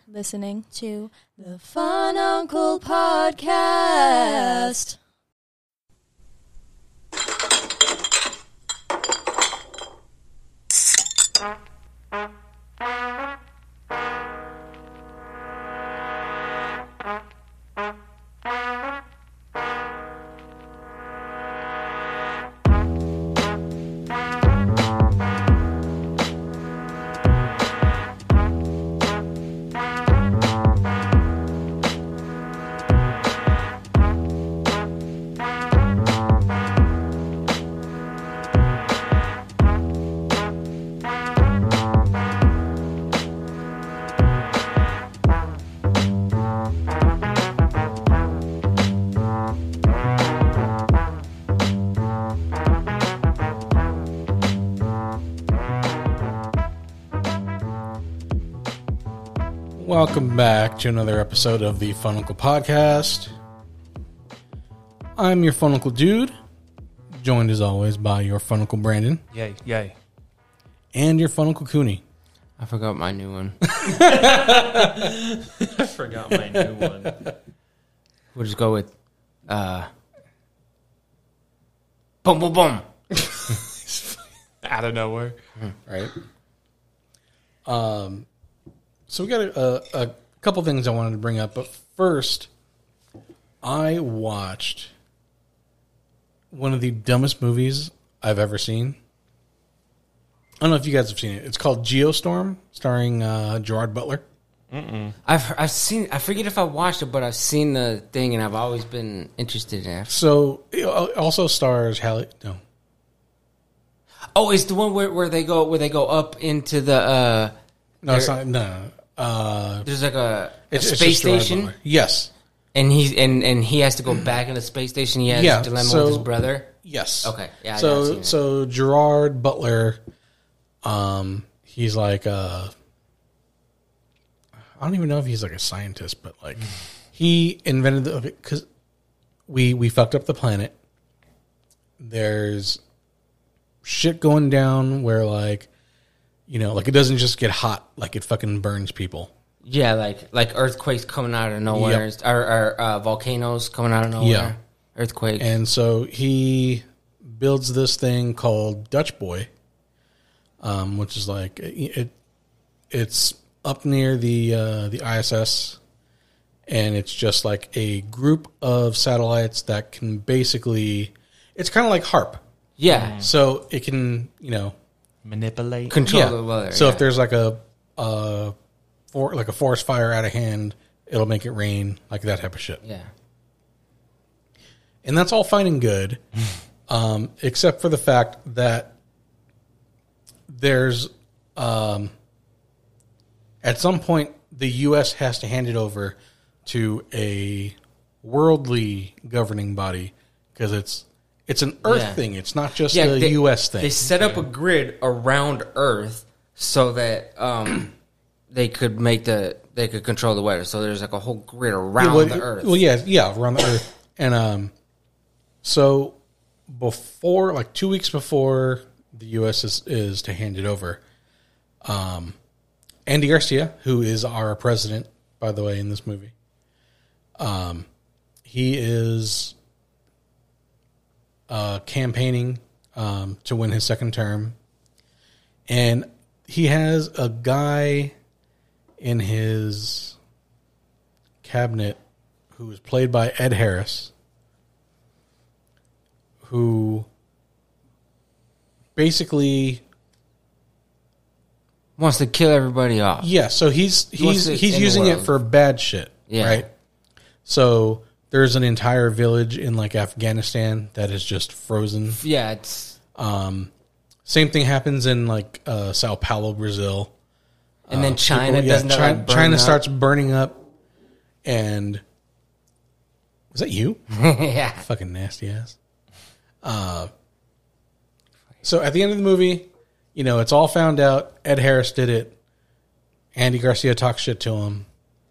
listening to the Fun Uncle Podcast. Welcome back to another episode of the Fun Uncle Podcast. I'm your Fun Uncle Dude, joined as always by your Fun Uncle Brandon. Yay, yay. And your Fun Uncle Cooney. I forgot my new one. I forgot my new one. We'll just go with boom, boom, boom. Out of nowhere. Right? So we got a couple things I wanted to bring up, but first, I watched one of the dumbest movies I've ever seen. I don't know if you guys have seen it. It's called Geostorm, starring Gerard Butler. I've seen. I forget if I watched it, but I've seen the thing, and I've always been interested in it. So it also stars Halle. No, Oh, it's the one where they go up into the. no, it's not. No. There's like a It's space just Gerard station, Butler. Yes. and he has to go back in the space station. He has a dilemma with his brother. Yes. Okay. Yeah. I've seen it. So Gerard Butler, he's like I don't even know if he's like a scientist, but like he invented because we fucked up the planet. There's shit going down where like, you know, like it doesn't just get hot, like it fucking burns people. Yeah, like earthquakes coming out of nowhere, Yep. or volcanoes coming out of nowhere. Yeah. Earthquakes. And so he builds this thing called Dutch Boy, which is like it's up near the ISS, and it's just like a group of satellites that can basically, it's kind of like HARP. Yeah. So it can, you know, Manipulate. Control the weather. So yeah. if there's like a forest fire out of hand, it'll make it rain, like that type of shit. Yeah. And that's all fine and good, except for the fact that there's, at some point, the U.S. has to hand it over to a worldly governing body because it's an Earth thing. It's not just a U.S. thing. They set up a grid around Earth so that they could control the weather. So there's like a whole grid around the Earth. Well, yeah, around the Earth. And so before, like 2 weeks before the U.S. is to hand it over, Andy Garcia, who is our president, by the way, in this movie, he is campaigning to win his second term. And he has a guy in his cabinet who is played by Ed Harris, who basically wants to kill everybody off. Yeah, so he's using it for bad shit, right? So there's an entire village in like Afghanistan that is just frozen. Yeah, it's same thing happens in like Sao Paulo, Brazil. And then China China starts burning up, and was that you? Yeah, fucking nasty ass. So at the end of the movie, you know, it's all found out. Ed Harris did it. Andy Garcia talks shit to him.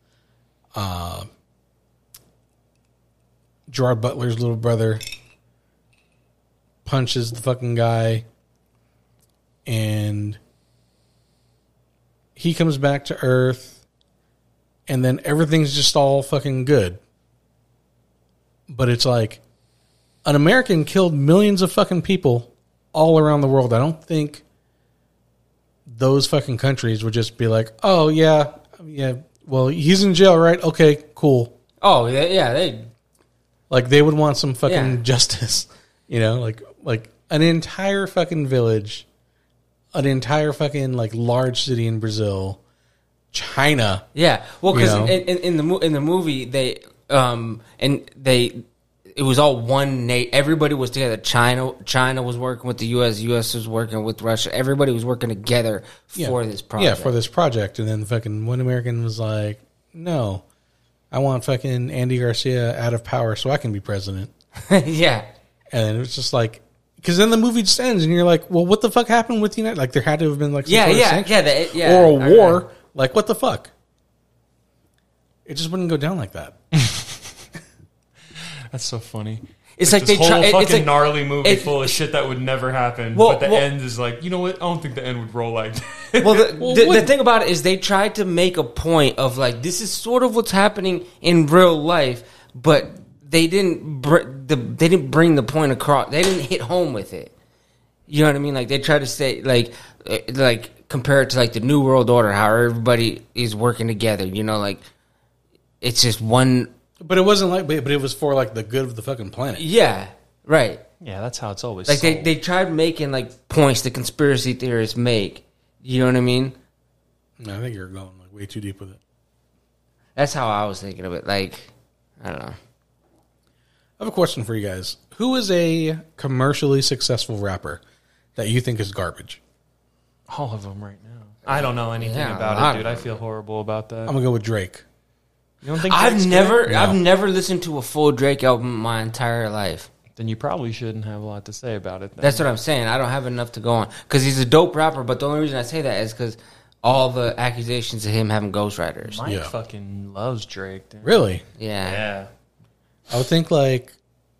Gerard Butler's little brother punches the fucking guy, and he comes back to Earth, and then everything's just all fucking good. But it's like an American killed millions of fucking people all around the world. I don't think those fucking countries would just be like, oh, yeah, well, he's in jail, right? Okay, cool. Oh, yeah, they... Like, they would want some fucking Yeah. justice, you know? Like an entire fucking village, an entire fucking, like, large city in Brazil, China. Yeah, well, because You know? in the movie it was all one. Everybody was together. China was working with the U.S. U.S. was working with Russia. Everybody was working together for this project. Yeah, for this project. And then fucking one American was like, no, I want fucking Andy Garcia out of power so I can be president. Yeah, And it was just like, because then the movie just ends and you're like, well, what the fuck happened with the United? Like, there had to have been like some sort of sanction or a war. Like, what the fuck? It just wouldn't go down like that. That's so funny. It's like like this they whole try. fucking It's like gnarly movie it- full of shit that would never happen. Well, but the well- end is like, you know what? I don't think the end would roll like that. Well, the what- thing about it is they tried to make a point of like this is sort of what's happening in real life, but they didn't bring the point across. They didn't hit home with it. You know what I mean? Like they tried to say like compare it to like the New World Order, how everybody is working together. You know, like it's just one. But it wasn't like, but it was for like the good of the fucking planet. Yeah, right. Yeah, that's how it's always Like sold. they tried making like points the conspiracy theorists make. You know what I mean? No, I think you're going like way too deep with it. That's how I was thinking of it. Like I don't know. I have a question for you guys. Who is a commercially successful rapper that you think is garbage? all of them right now. I don't know anything Yeah, a about lot it, dude. of I them. feel horrible about that. I'm gonna go with Drake. You don't think I've Drake's never good? I've never listened to a full Drake album my entire life. Then you probably shouldn't have a lot to say about it. Then. That's what I'm saying. I don't have enough to go on because he's a dope rapper. But the only reason I say that is because all the accusations of him having ghostwriters. Mike Yeah. fucking loves Drake. Dude. Really? Yeah. Yeah. I would think like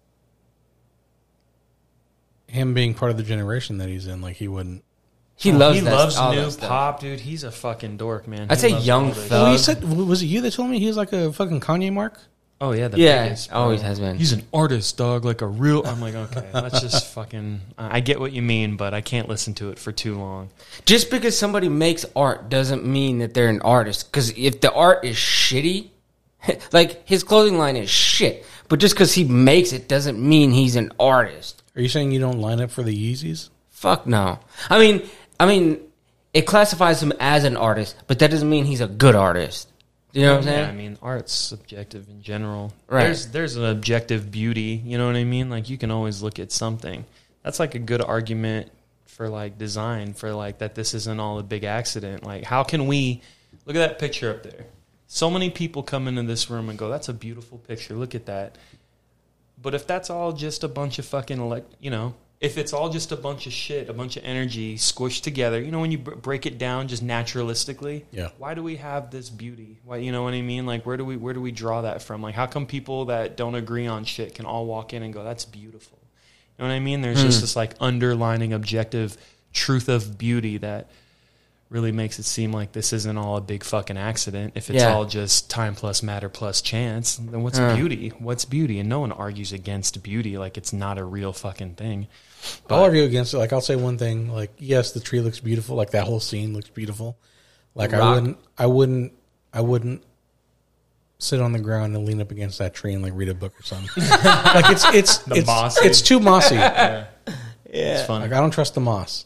him being part of the generation that he's in, like he wouldn't. He loves He that, loves all new that stuff. pop, dude. He's a fucking dork, man. I'd He say loves Young all this Thug. Oh, you shit. said, was it you that told me he was like a fucking Kanye Mark? Oh yeah, the Yeah, biggest. bro. always has been. He's an artist, dog. Like a real. I'm like, okay, that's just fucking. I get what you mean, but I can't listen to it for too long. Just because somebody makes art doesn't mean that they're an artist. Because if the art is shitty, like his clothing line is shit, but just because he makes it doesn't mean he's an artist. Are you saying you don't line up for the Yeezys? Fuck no. I mean, it classifies him as an artist, but that doesn't mean he's a good artist. You know what I'm saying? Yeah, I mean, art's subjective in general. Right. There's an objective beauty. You know what I mean? Like you can always look at something. That's like a good argument for like design, for like that this isn't all a big accident. Like how can we look at that picture up there? So many people come into this room and go, "That's a beautiful picture. Look at that." But if that's all just a bunch of fucking if it's all just a bunch of shit, a bunch of energy squished together, when you break it down just naturalistically, Yeah. why do we have this beauty? Why, you know what I mean? Like, where do we draw that from? Like, how come people that don't agree on shit can all walk in and go, "That's beautiful"? You know what I mean? There's just this like underlining objective truth of beauty that really makes it seem like this isn't all a big fucking accident. If it's Yeah. all just time plus matter plus chance, then what's beauty? What's beauty? And no one argues against beauty like it's not a real fucking thing. I'll argue against it. Like I'll say one thing. Like yes, the tree looks beautiful. Like that whole scene looks beautiful. Like Rock. I wouldn't sit on the ground and lean up against that tree and like read a book or something. Like mossy. it's too mossy. It's funny. Like I don't trust the moss.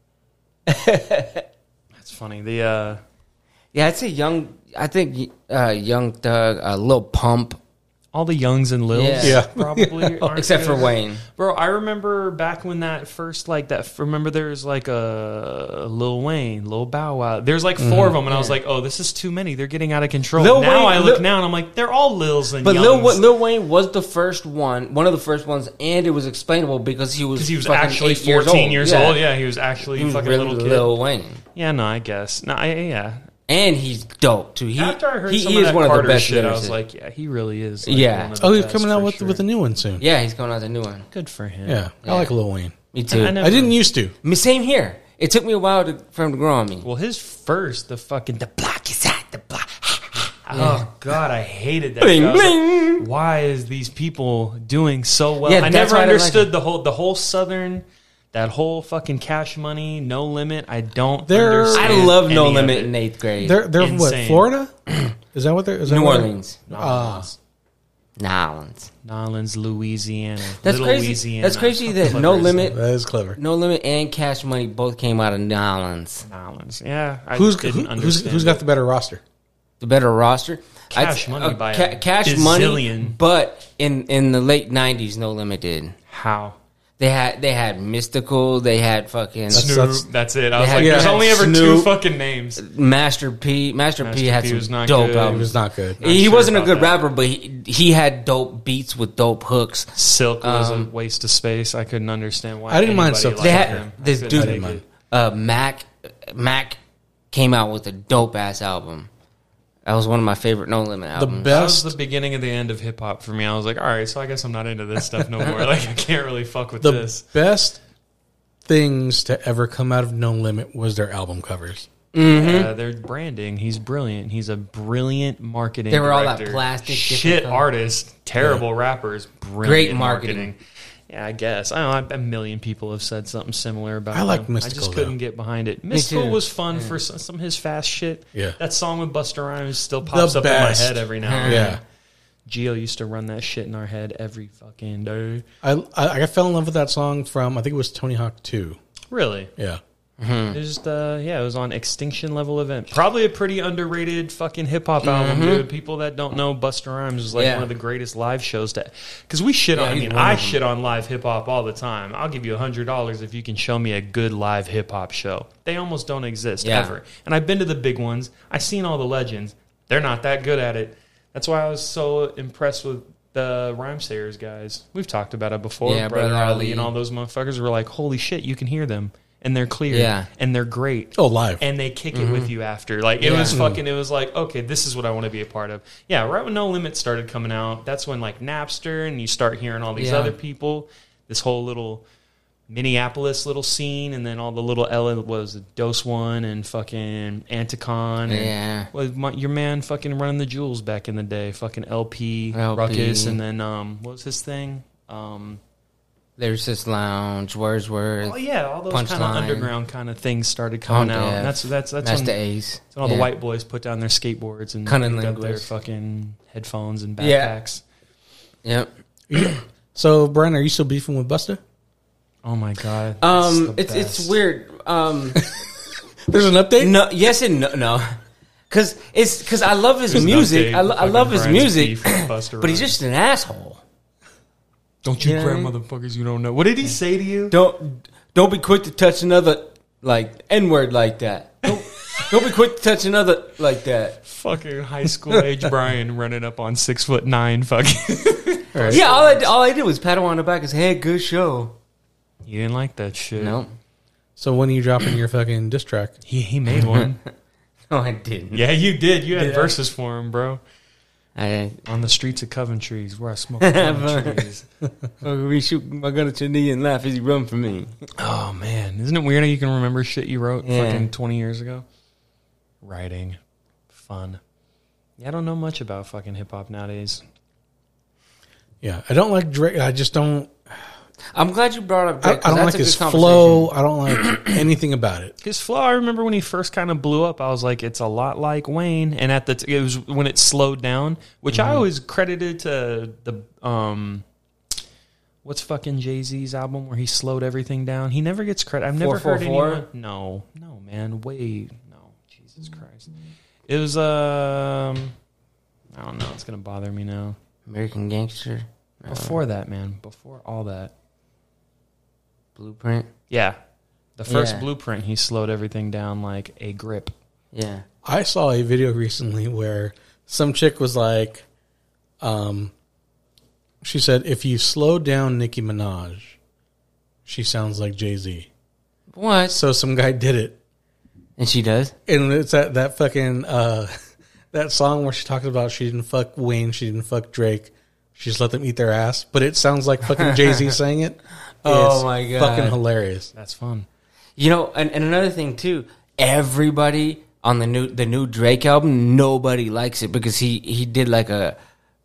It's funny. The Yeah, I'd say Young Thug, Lil Pump, all the Youngs and Lils, Yeah. probably, aren't except for good. Wayne. Bro, I remember back when that first, remember there's like a Lil Wayne, Lil Bow Wow. There's like four of them, and I was like, oh, this is too many. They're getting out of control. Lil Now Wayne- I look now, and I'm like, they're all Lils and But Youngs. Lil Wayne was the first one of the first ones, and it was explainable because he was fucking actually 14 years old. Yeah, Yeah, he was actually he was fucking really little kid. Lil Wayne, Yeah, no, I guess. No, yeah. and he's dope too. After I heard he some is of that one Carter of the best shit, I was lyricists. like, yeah, he really is. Like, Yeah. one of the Oh, he's best coming out for with sure. with a new one soon. Yeah, he's going out with a new one. Good for him. Yeah, I like Lil Wayne. Me too. I never- I didn't used to. Same here. It took me a while for him to grow on me. Well, his first, the block is at the block. Oh God, I hated that. Bling, I was like, bling. why is these people doing so well? Yeah, I that's never why I don't like understood it. the whole Southern, that whole fucking Cash Money, No Limit. I don't. They're- understand I love No any of Limit it. in 8th grade. They're what? Insane. Florida? Is that what they're? Is that New what they're- Orleans. Nolans. Nolans, Louisiana. That's Little crazy. Louisiana. That's crazy that Clippers. No Limit, That is clever. No Limit, and Cash Money both came out of Nolans. Nolans. Yeah, I Who's didn't understand. who's got the better roster? The better roster. Cash Money by a Cash Money, bazillion. but in the late 90s, No Limit did. How? They had Mystical. They had fucking Snoop. That's it. I was had- like, yeah, there's only ever two Snoop. fucking names. Master P. Master P had P was some not dope good. It albums. was not good. Not He sure wasn't a about good that. rapper, but he had dope beats with dope hooks. Silk was a waste of space. I couldn't understand why. I didn't mind anybody Silk. liked They had him. this I dude, couldn't take it. Mac came out with a dope ass album. That was one of my favorite No Limit The albums. That was best, the beginning of the end of hip hop for me. I was like, all right, so I guess I'm not into this stuff no more. Like, I can't really fuck with the this. best things to ever come out of No Limit was their album covers. Their branding. He's brilliant. He's a brilliant marketing. They were all that director. plastic, different shit color. artists, terrible rappers, brilliant Great marketing. Yeah, I guess. I don't know. A million people have said something similar about. I like them. Mystical, I just couldn't though. get behind it. Mystical too. was fun for some of his fast shit. Yeah. That song with Busta Rhymes still pops The up in my best. head every now and Yeah. then. Gio used to run that shit in our head every fucking day. I fell in love with that song from, I think it was Tony Hawk 2. Really? Yeah. It just, it was on Extinction Level Event. Probably a pretty underrated fucking hip hop album, dude. People that don't know, Busta Rhymes was like Yeah. one of the greatest live shows to. Because we shit on. I he's mean, one of I them. shit on live hip hop all the time. I'll give you $100 if you can show me a good live hip hop show. They almost don't exist Yeah. ever. And I've been to the big ones. I've seen all the legends. They're not that good at it. That's why I was so impressed with the Rhymesayers guys. We've talked about it before. Yeah, Brother Brother Ali Ali. and all those motherfuckers were like, holy shit, you can hear them. And they're clear. Yeah. And they're great. Oh, live. And they kick it with you after. Like, it was fucking, it was like, okay, this is what I want to be a part of. Yeah, right when No Limit started coming out, that's when, like, Napster, and you start hearing all these Yeah. other people, this whole little Minneapolis little scene, and then all the little Dose One and fucking Anticon. And, Yeah. your man fucking running the jewels back in the day, fucking LP. Ruckus, and then, what was his thing? Lyricist Lounge, Wordsworth, Oh yeah, all those kind of Punchline. underground kind of things started coming Tone out. Deaf, That's Master when, Ace. when all the Yeah. white boys put down their skateboards and Cunning picked up their Linguist. fucking headphones and Yeah. backpacks. Yep. So, Brian, are you still beefing with Busta? Oh my god, It's weird. There's an update? No, yes and no. Because I love his music. I love his music, but he's just an asshole. Don't you Yeah. grab motherfuckers you don't know. What did he say to you? Don't be quick to touch another like N word like that. Don't be quick to touch another like that. Fucking high school age Brian running up on 6'9" fucking. All right. Yeah, all I did was pat him on the back and say, "Hey, good show." You didn't like that shit. No, So, when are you dropping your fucking diss track? He made one. no, I didn't. Yeah, you did. You had Did I? verses for him, bro. I On the streets of Coventry, where I smoke Coventries. we shoot my gun at your knee and laugh as you run from me. Oh man, isn't it weird how you can remember shit you wrote Yeah. fucking 20 years ago? Writing, fun. Yeah, I don't know much about fucking hip hop nowadays. Yeah. I don't like Drake. I just don't. I'm glad you brought up Drake. I don't like his flow. I don't like anything about it. His flow, I remember when he first kind of blew up, I was like, it's a lot like Wayne. And at it was when it slowed down, which I always credited to the what's fucking Jay-Z's album where he slowed everything down. He never gets credit. I've never heard 444? anyone. No, man, wait, no, Jesus Christ. It was I don't know. It's gonna bother me now. American Gangster, Before that, man. Before all that. Blueprint. Yeah. The first Yeah. Blueprint, he slowed everything down like a grip. Yeah. I saw a video recently where some chick was like, she said, if you slow down Nicki Minaj, she sounds like Jay-Z. What? So some guy did it. And she does? And it's that fucking, that song where she talked about she didn't fuck Wayne, she didn't fuck Drake. She just let them eat their ass. But it sounds like fucking Jay-Z saying it. Oh It's my God. fucking hilarious. That's fun. You know, and another thing too, everybody on the new Drake album, nobody likes it because he did like a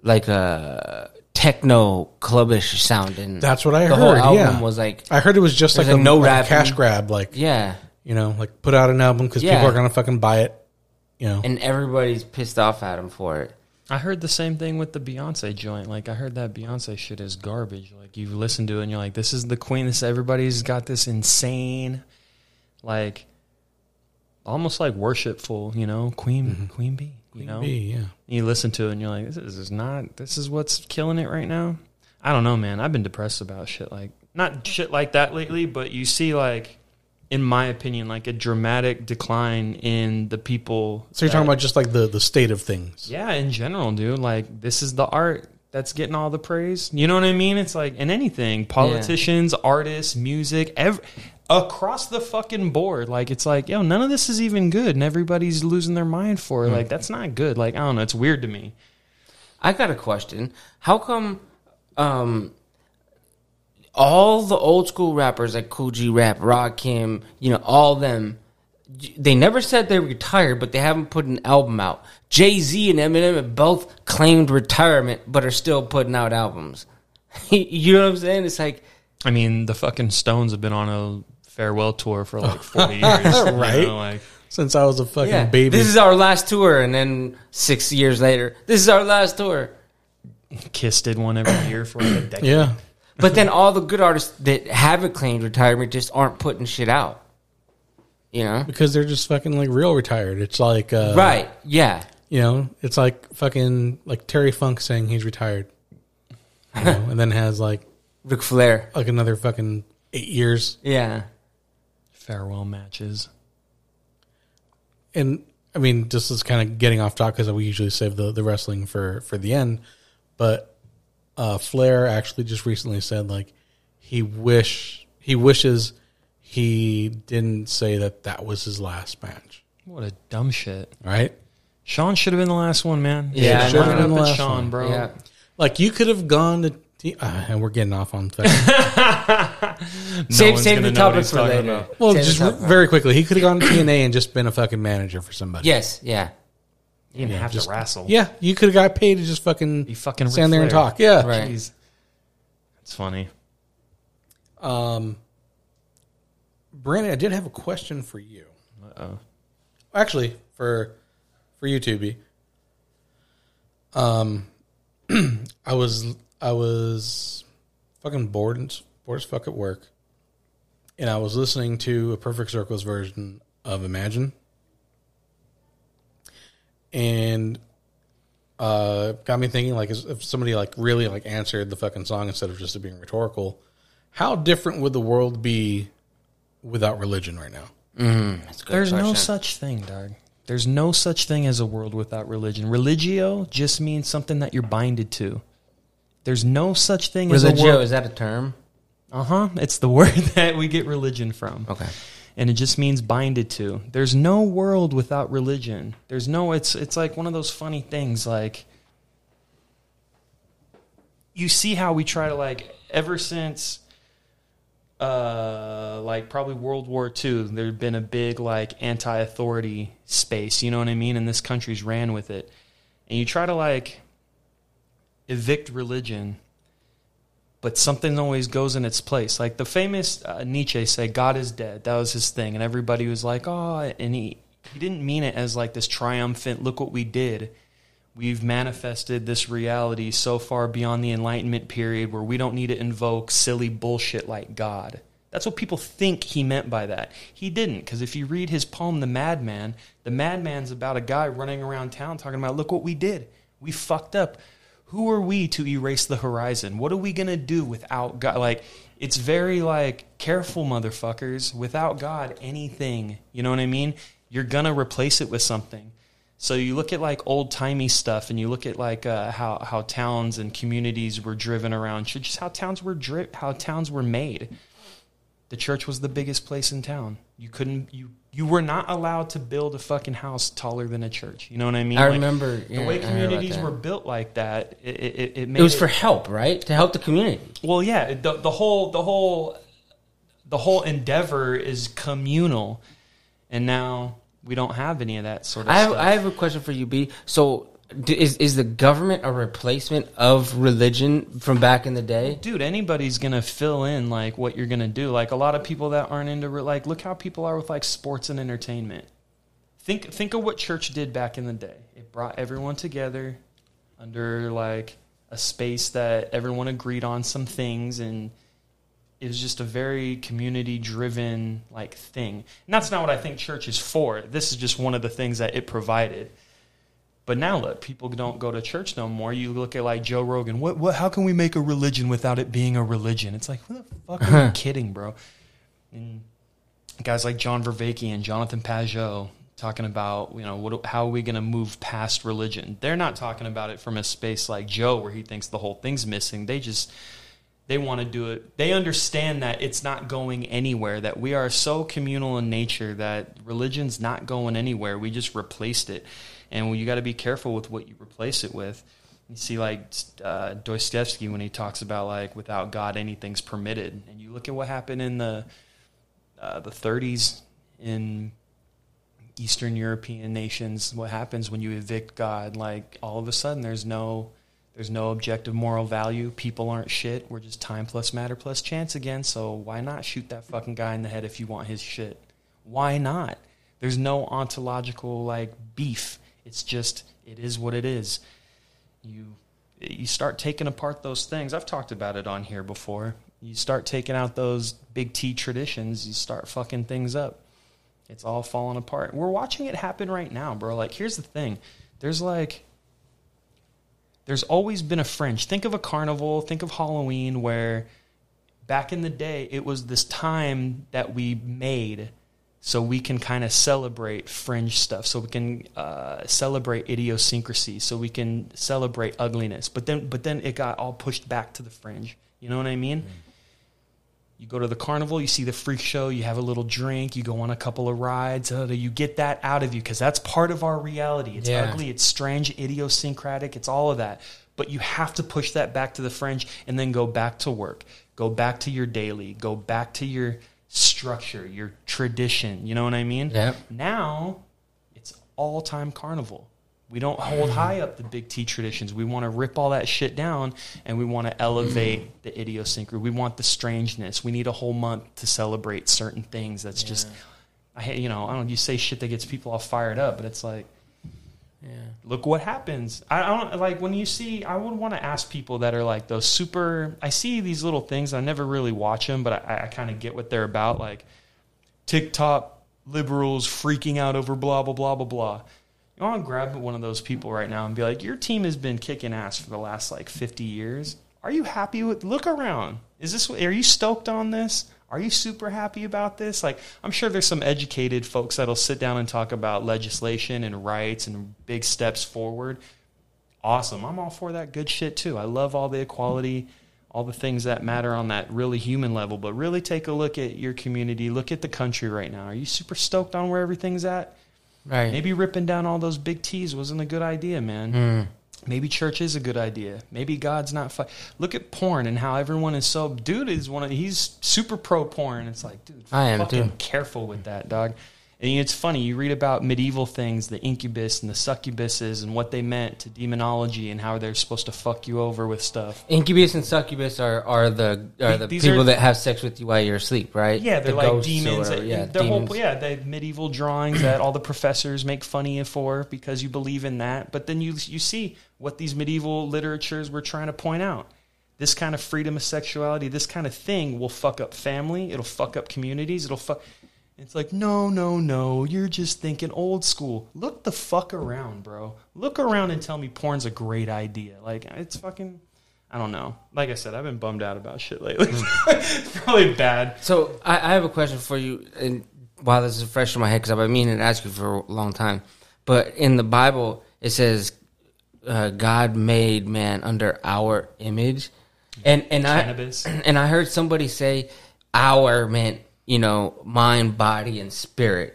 techno clubbish sound, and That's what I the heard. whole Yeah, album was like, I heard it was just like there's a no like a rapping. cash grab, like yeah, like put out an album because Yeah. people are gonna fucking buy it. and everybody's pissed off at him for it. I heard the same thing with the Beyonce joint. Like, I heard that Beyonce shit is garbage. Like, you listen to it and you're like, this is the queen. This everybody's got this insane, like, almost like worshipful, Queen Bee. Yeah. You listen to it and you're like, this is what's killing it right now. I don't know, man. I've been depressed about not shit like that lately, but you see, like, in my opinion, like a dramatic decline in the people. So you're talking about just like the state of things. Yeah, in general, dude. Like, this is the art that's getting all the praise. You know what I mean? It's like in anything, politicians, artists, music, across the fucking board. Like, it's like, yo, none of this is even good, and everybody's losing their mind for it. Like, that's not good. Like, I don't know. It's weird to me. I got a question. How come all the old school rappers like Kool G Rap, Rakim, all them, they never said they retired, but they haven't put an album out. Jay-Z and Eminem have both claimed retirement, but are still putting out albums. You know what I'm saying? It's like, I mean, the fucking Stones have been on a farewell tour for like 40 years. Right. Like, Since I was a fucking yeah, baby. this is our last tour, and then 6 years later, this is our last tour. Kiss did one every year for like a decade. Yeah. But then all the good artists that haven't claimed retirement just aren't putting shit out. Because they're just fucking like real retired. It's like Right, yeah. It's like fucking like Terry Funk saying he's retired. And then has like Ric Flair. another fucking 8 years. Yeah. Farewell matches. And I mean, this is kind of getting off topic because we usually save the wrestling for the end. But Flair actually just recently said like he wishes he didn't say that was his last match. What a dumb shit. Right? Sean should have been the last one, man. Yeah, should have Line been up the at last Sean, one. bro. Yeah. Like you could have gone to and we're getting off on that. Save one's the gonna know what topic he's for talking later. about. Well, Save the just topic for- very quickly, he could have gone to TNA and just been a fucking manager for somebody. Yes, yeah. You didn't have just- to wrestle. Yeah, you could have got paid to just fucking Be fucking Ric stand there and Flair. talk. Yeah. Right. Jeez. It's funny. Brandon, I did have a question for you. Uh-oh. Actually, for you, Tubi. I was fucking bored as fuck at work, and I was listening to a Perfect Circles version of Imagine, and got me thinking, like, if somebody like really like answered the fucking song instead of just it being rhetorical, how different would the world be without religion right now? That's a good There's no question. such thing, dog. There's no such thing as a world without religion. Religio just means something that you're binded to. There's no such thing as a Religio, world. is that a term? It's the word that we get religion from. Okay. And it just means binded to. There's no world without religion. There's no, it's like one of those funny things, like, you see how we try to, like, ever since, like, probably World War II, there'd been a big, like, anti-authority space, you know what I mean? And this country's ran with it. And you try to, like, evict religion, but something always goes in its place. Like the famous Nietzsche say, God is dead. That was his thing. And everybody was like, oh, and he didn't mean it as like this triumphant, look what we did. We've manifested this reality so far beyond the Enlightenment period where we don't need to invoke silly bullshit like God. That's what people think he meant by that. He didn't, because if you read his poem, The Madman's about a guy running around town talking about, look what we did. We fucked up. Who are we to erase the horizon? What are we going to do without God? Like, it's very like, careful, motherfuckers. Without God, anything. You know what I mean? You're going to replace it with something. So you look at like old-timey stuff and you look at like how towns and communities were driven around, just how towns were made. The church was the biggest place in town. You were not allowed to build a fucking house taller than a church. You know what I mean? I Like, remember. the Yeah, way I heard about communities that. were built like that. It made It was for help, right? To help the community. well, yeah. The whole endeavor is communal, and now We don't have any of that sort of I stuff. have a question for you, B. So, is the government a replacement of religion from back in the day? Dude, anybody's going to fill in, like, what you're going to do. Like, a lot of people that aren't into, like, look how people are with, like, sports and entertainment. Think of what church did back in the day. It brought everyone together under, like, a space that everyone agreed on some things, and it was just a very community-driven, like, thing. And that's not what I think church is for. This is just one of the things that it provided. But now, look, people don't go to church no more. You look at, like, Joe Rogan. What? How can we make a religion without it being a religion? It's like, who the fuck are you kidding, bro? And guys like John Vervaeke and Jonathan Pajot talking about, you know, how are we going to move past religion? They're not talking about it from a space like Joe where he thinks the whole thing's missing. They want to do it. They understand that it's not going anywhere, that we are so communal in nature that religion's not going anywhere. We just replaced it. And you got to be careful with what you replace it with. You see, like, Dostoevsky when he talks about, like, without God, anything's permitted. And you look at what happened in the 30s in Eastern European nations, what happens when you evict God. Like, all of a sudden there's no objective moral value. People aren't shit. We're just time plus matter plus chance again. So why not shoot that fucking guy in the head if you want his shit? Why not? There's no ontological, like, beef. It's just, it is what it is. You start taking apart those things. I've talked about it on here before. You start taking out those big T traditions, you start fucking things up. It's all falling apart. We're watching it happen right now, bro. Like, here's the thing. There's always been a fringe. Think of a carnival, think of Halloween, where back in the day, it was this time that we made so we can kind of celebrate fringe stuff, so we can celebrate idiosyncrasy, so we can celebrate ugliness. But then it got all pushed back to the fringe. You know what I mean? You go to the carnival, you see the freak show, you have a little drink, you go on a couple of rides. You get that out of you because that's part of our reality. It's ugly, it's strange, idiosyncratic, it's all of that. But you have to push that back to the fringe and then go back to work. Go back to your daily. Go back to your structure, your tradition. You know what I mean? Yep. Now, it's all-time carnival. We don't hold high up the big T traditions. We want to rip all that shit down, and we want to elevate the idiosyncrasy. We want the strangeness. We need a whole month to celebrate certain things. That's just, I don't know, you say shit that gets people all fired up, but it's like, look what happens. I don't, like, when you see, I would want to ask people that are like those super, I see these little things, I never really watch them, but I kind of get what they're about, like TikTok liberals freaking out over blah, blah, blah, blah, blah. I want to grab one of those people right now and be like, your team has been kicking ass for the last, like, 50 years. Are you happy with, look around. Are you stoked on this? Are you super happy about this? Like, I'm sure there's some educated folks that'll sit down and talk about legislation and rights and big steps forward. Awesome. I'm all for that good shit too. I love all the equality, all the things that matter on that really human level. But really take a look at your community. Look at the country right now. Are you super stoked on where everything's at? Right. Maybe ripping down all those big T's wasn't a good idea, man. Maybe church is a good idea. Maybe God's not. Look at porn and how everyone is so. Dude is he's super pro porn. It's like, dude, I am fucking too. careful with that, dog. And it's funny. You read about medieval things, the incubus and the succubuses, and what they meant to demonology and how they're supposed to fuck you over with stuff. Incubus and succubus are the people that have sex with you while you're asleep, right? Yeah, they're the like demons. Demons. They have medieval drawings that all the professors make fun of you for because you believe in that. But then you see what these medieval literatures were trying to point out. This kind of freedom of sexuality, this kind of thing will fuck up family. It'll fuck up communities. It's like, no, you're just thinking old school. Look the fuck around, bro. Look around and tell me porn's a great idea. Like, it's fucking, I don't know. Like I said, I've been bummed out about shit lately. It's probably bad. So I have a question for you, and while this is fresh in my head, because I've been meaning to ask you for a long time. But in the Bible, it says God made man under our image. And I heard somebody say our meant, mind, body, and spirit.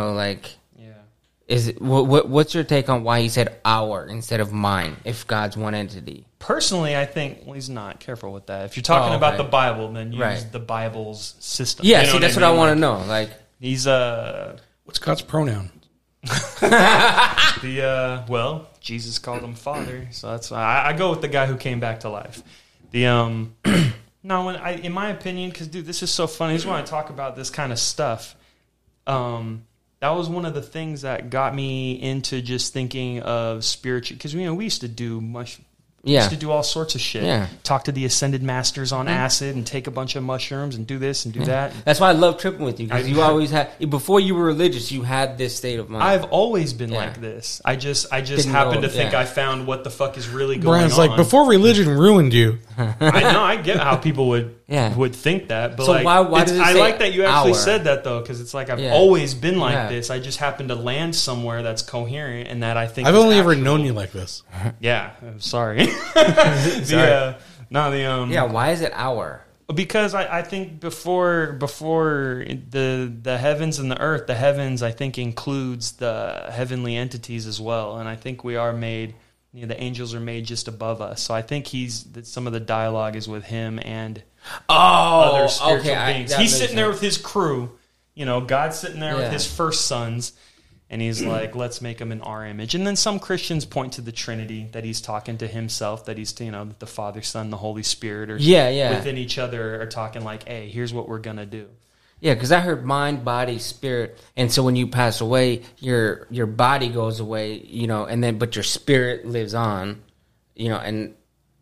Is it what's your take on why he said our instead of mine if God's one entity? Personally, I think he's not careful with that. If you're talking about the Bible, then use the Bible's system. Yeah, that's what I want to know. Like, he's what's God's pronoun? Well, Jesus called him Father, so that's why I go with the guy who came back to life. No, in my opinion, because dude, this is so funny. I just want to talk about this kind of stuff. That was one of the things that got me into just thinking of spiritual, because we used to do much. We used to do all sorts of shit. Yeah. Talk to the ascended masters on acid and take a bunch of mushrooms and do this and do that. That's why I love tripping with you, because you always had, before you were religious, you had this state of mind. I've always been like this. I just happened to think I found what the fuck is really going Brian's on. like, before religion ruined you. I know, I get how people would think that, but so like, why does it I say like that you actually hour? said that though, because it's like I've always been like this. I just happened to land somewhere that's coherent and that I think I've is only ever actual. known you like this. Yeah, I'm sorry. Why is it hour? Because I think before the heavens and the earth, the heavens I think includes the heavenly entities as well, and I think we are made. The angels are made just above us, so I think some of the dialogue is with him and other spiritual beings. He's sitting there with his crew. God's sitting there with his first sons. And he's like, let's make him in our image. And then some Christians point to the Trinity, that he's talking to himself, that he's, the Father, Son, the Holy Spirit, or within each other are talking like, hey, here's what we're going to do. Yeah, because I heard mind, body, spirit. And so when you pass away, your body goes away, but your spirit lives on, and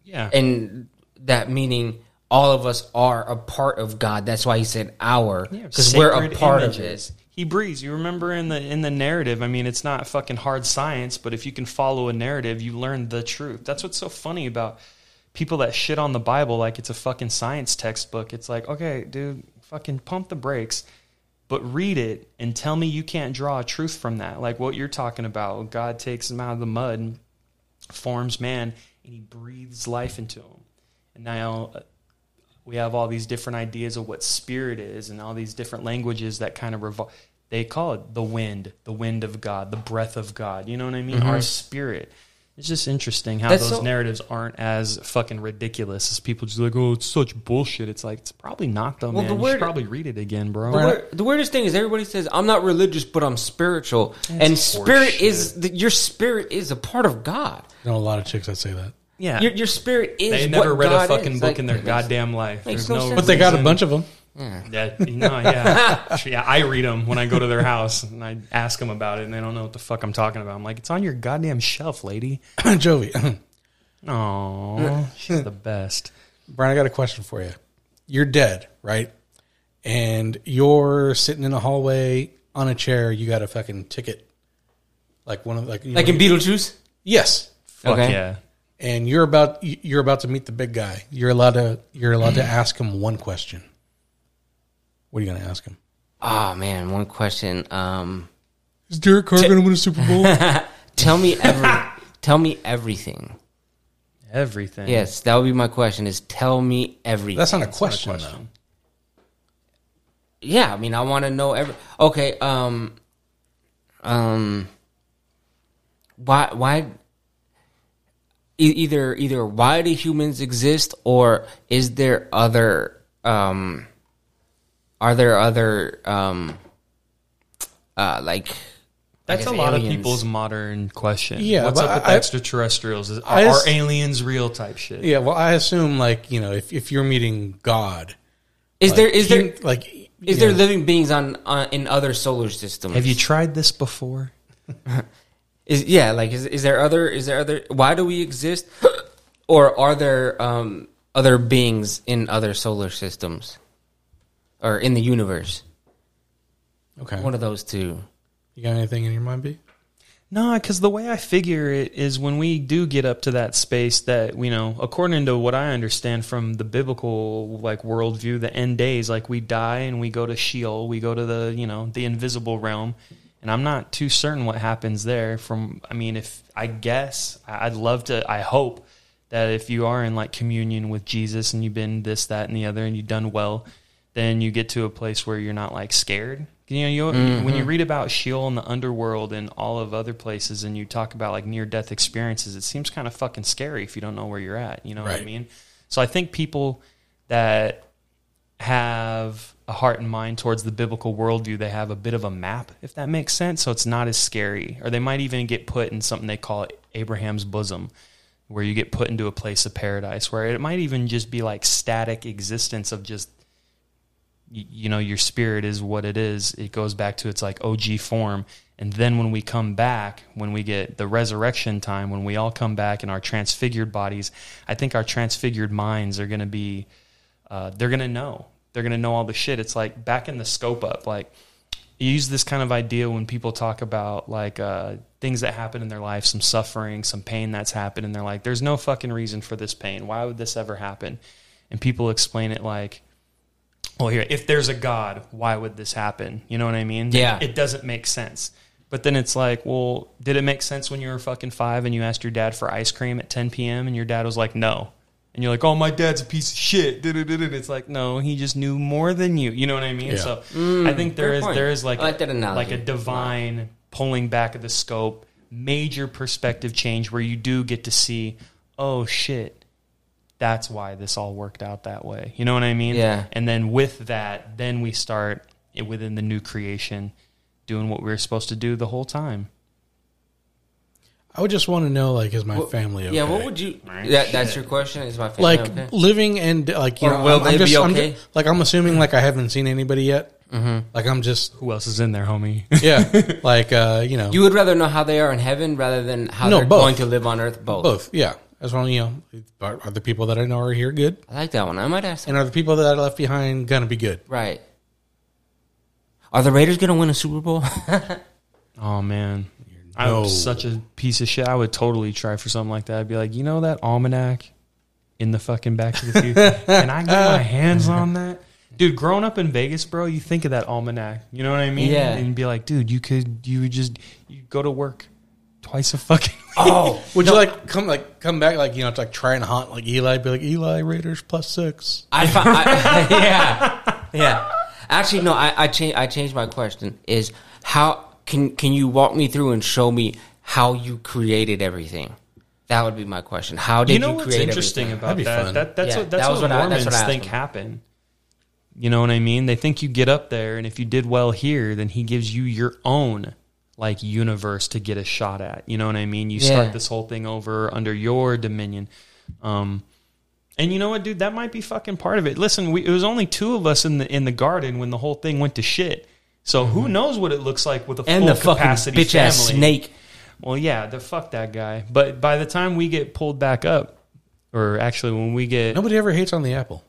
that meaning all of us are a part of God. That's why he said our, because we're a part of it. He breathes. You remember in the narrative, I mean, it's not fucking hard science, but if you can follow a narrative, you learn the truth. That's what's so funny about people that shit on the Bible like it's a fucking science textbook. It's like, okay, dude, fucking pump the brakes, but read it and tell me you can't draw a truth from that. Like what you're talking about. God takes him out of the mud and forms man, and he breathes life into him. And now we have all these different ideas of what spirit is and all these different languages that kind of they call it the wind of God, the breath of God. You know what I mean? Mm-hmm. Our spirit. It's just interesting how those narratives aren't as fucking ridiculous as people just like, oh, it's such bullshit. It's like, it's probably not though, man. You should probably read it again, bro. The weirdest thing is everybody says, I'm not religious, but I'm spiritual. And spirit your spirit is a part of God. I know a lot of chicks that say that. Yeah, your spirit is. They never read God a fucking is. book in their goddamn life. There's no but they got a bunch of them. Yeah, I read them when I go to their house and I ask them about it, and they don't know what the fuck I'm talking about. I'm like, it's on your goddamn shelf, lady. Joey. Oh, she's the best. Brian, I got a question for you. You're dead, right? And you're sitting in a hallway on a chair. You got a fucking ticket, like one of like in Beetlejuice. Yes. Fuck yeah. And you're about to meet the big guy. You're allowed to ask him one question. What are you going to ask him? Oh man, one question. Is Derek Carr going to win a Super Bowl? Tell me everything. Everything. Yes, that would be my question. Is tell me everything. That's not a question, though. Yeah, I mean, I want to know Okay. Why? Either why do humans exist, or is there other? Are there other like? That's a lot aliens. Of people's modern question. Yeah, what's up with extraterrestrials? Are aliens real? Type shit. Yeah, well, I assume if you're meeting God, is there living beings on in other solar systems? Have you tried this before? Is there other? Why do we exist? Or are there other beings in other solar systems, or in the universe? Okay, one of those two. You got anything in your mind, B? No, because the way I figure it is when we do get up to that space that, according to what I understand from the biblical worldview, the end days, we die and we go to Sheol, we go to the invisible realm. And I'm not too certain what happens there. I'd love to, I hope that if you are in communion with Jesus and you've been this, that, and the other, and you've done well, then you get to a place where you're not scared. When you read about Sheol and the underworld and all of other places, and you talk about near-death experiences, it seems kind of fucking scary if you don't know where you're at. You know what I mean? So I think people that have a heart and mind towards the biblical worldview. They have a bit of a map, if that makes sense. So it's not as scary. Or they might even get put in something they call Abraham's bosom, where you get put into a place of paradise, where it might even just be like static existence of just, you know, your spirit is what it is. It goes back to its like OG form. And then when we come back, when we get the resurrection time, when we all come back in our transfigured bodies, I think our transfigured minds are going to be, they're going to know. They're going to know all the shit. It's like back in the scope up. Like, you use this kind of idea when people talk about like things that happen in their life, some suffering, some pain that's happened, and they're like, there's no fucking reason for this pain. Why would this ever happen? And people explain it like, well, here, if there's a God, why would this happen? You know what I mean? Yeah. It doesn't make sense. But then it's like, well, did it make sense when you were fucking 5 and you asked your dad for ice cream at 10 p.m. and your dad was like, no? And you're like, oh, my dad's a piece of shit. And it's like, no, he just knew more than you. You know what I mean? Yeah. So I think there is like, I like that analogy. like a divine pulling back of the scope, major perspective change where you do get to see, oh, shit, that's why this all worked out that way. You know what I mean? Yeah. And then with that, then we start within the new creation doing what we were supposed to do the whole time. I would just want to know, like, is my family okay? Yeah, what would you... Right. That's your question? Is my family Like, okay? living and, like, you Or know, will I'm they just, be I'm okay? just, like, I'm assuming, like, I haven't seen anybody yet. Mm-hmm. Like, I'm just, Who else is in there, homie? yeah, like, you know. You would rather know how they are in heaven rather than how No, they're both. going to live on earth? Both, yeah. As well, you know, are the people that I know are here good? I like that one. I might ask. And are the people that I left behind going to be good? Right. Are the Raiders going to win a Super Bowl? Oh, man. No. I'm such a piece of shit. I would totally try for something like that. I'd be like, you know that almanac in the fucking Back to the Future? Can I get my hands on that? Dude, growing up in Vegas, bro, you think of that almanac. You know what I mean? Yeah. And be like, dude, you go to work twice a fucking week. Oh, Would you come back, like, you know, it's like try and hunt like Eli, be like, Eli, Raiders +6. yeah. Actually, no. I changed my question. Is how can you walk me through and show me how you created everything? That would be my question. How did you create what's interesting everything? about That'd be fun. That's Yeah, what Mormons I asked think him. happened. You know what I mean? They think you get up there, and if you did well here, then he gives you your own like universe to get a shot at. You know what I mean? You start this whole thing over under your dominion. And you know what, dude? That might be fucking part of it. Listen, it was only 2 of us in the garden when the whole thing went to shit. So who knows what it looks like with a And full the fucking capacity bitch family. ass snake. Well, yeah, fuck that guy. But by the time we get pulled back up, or actually when we get... Nobody ever hates on the apple.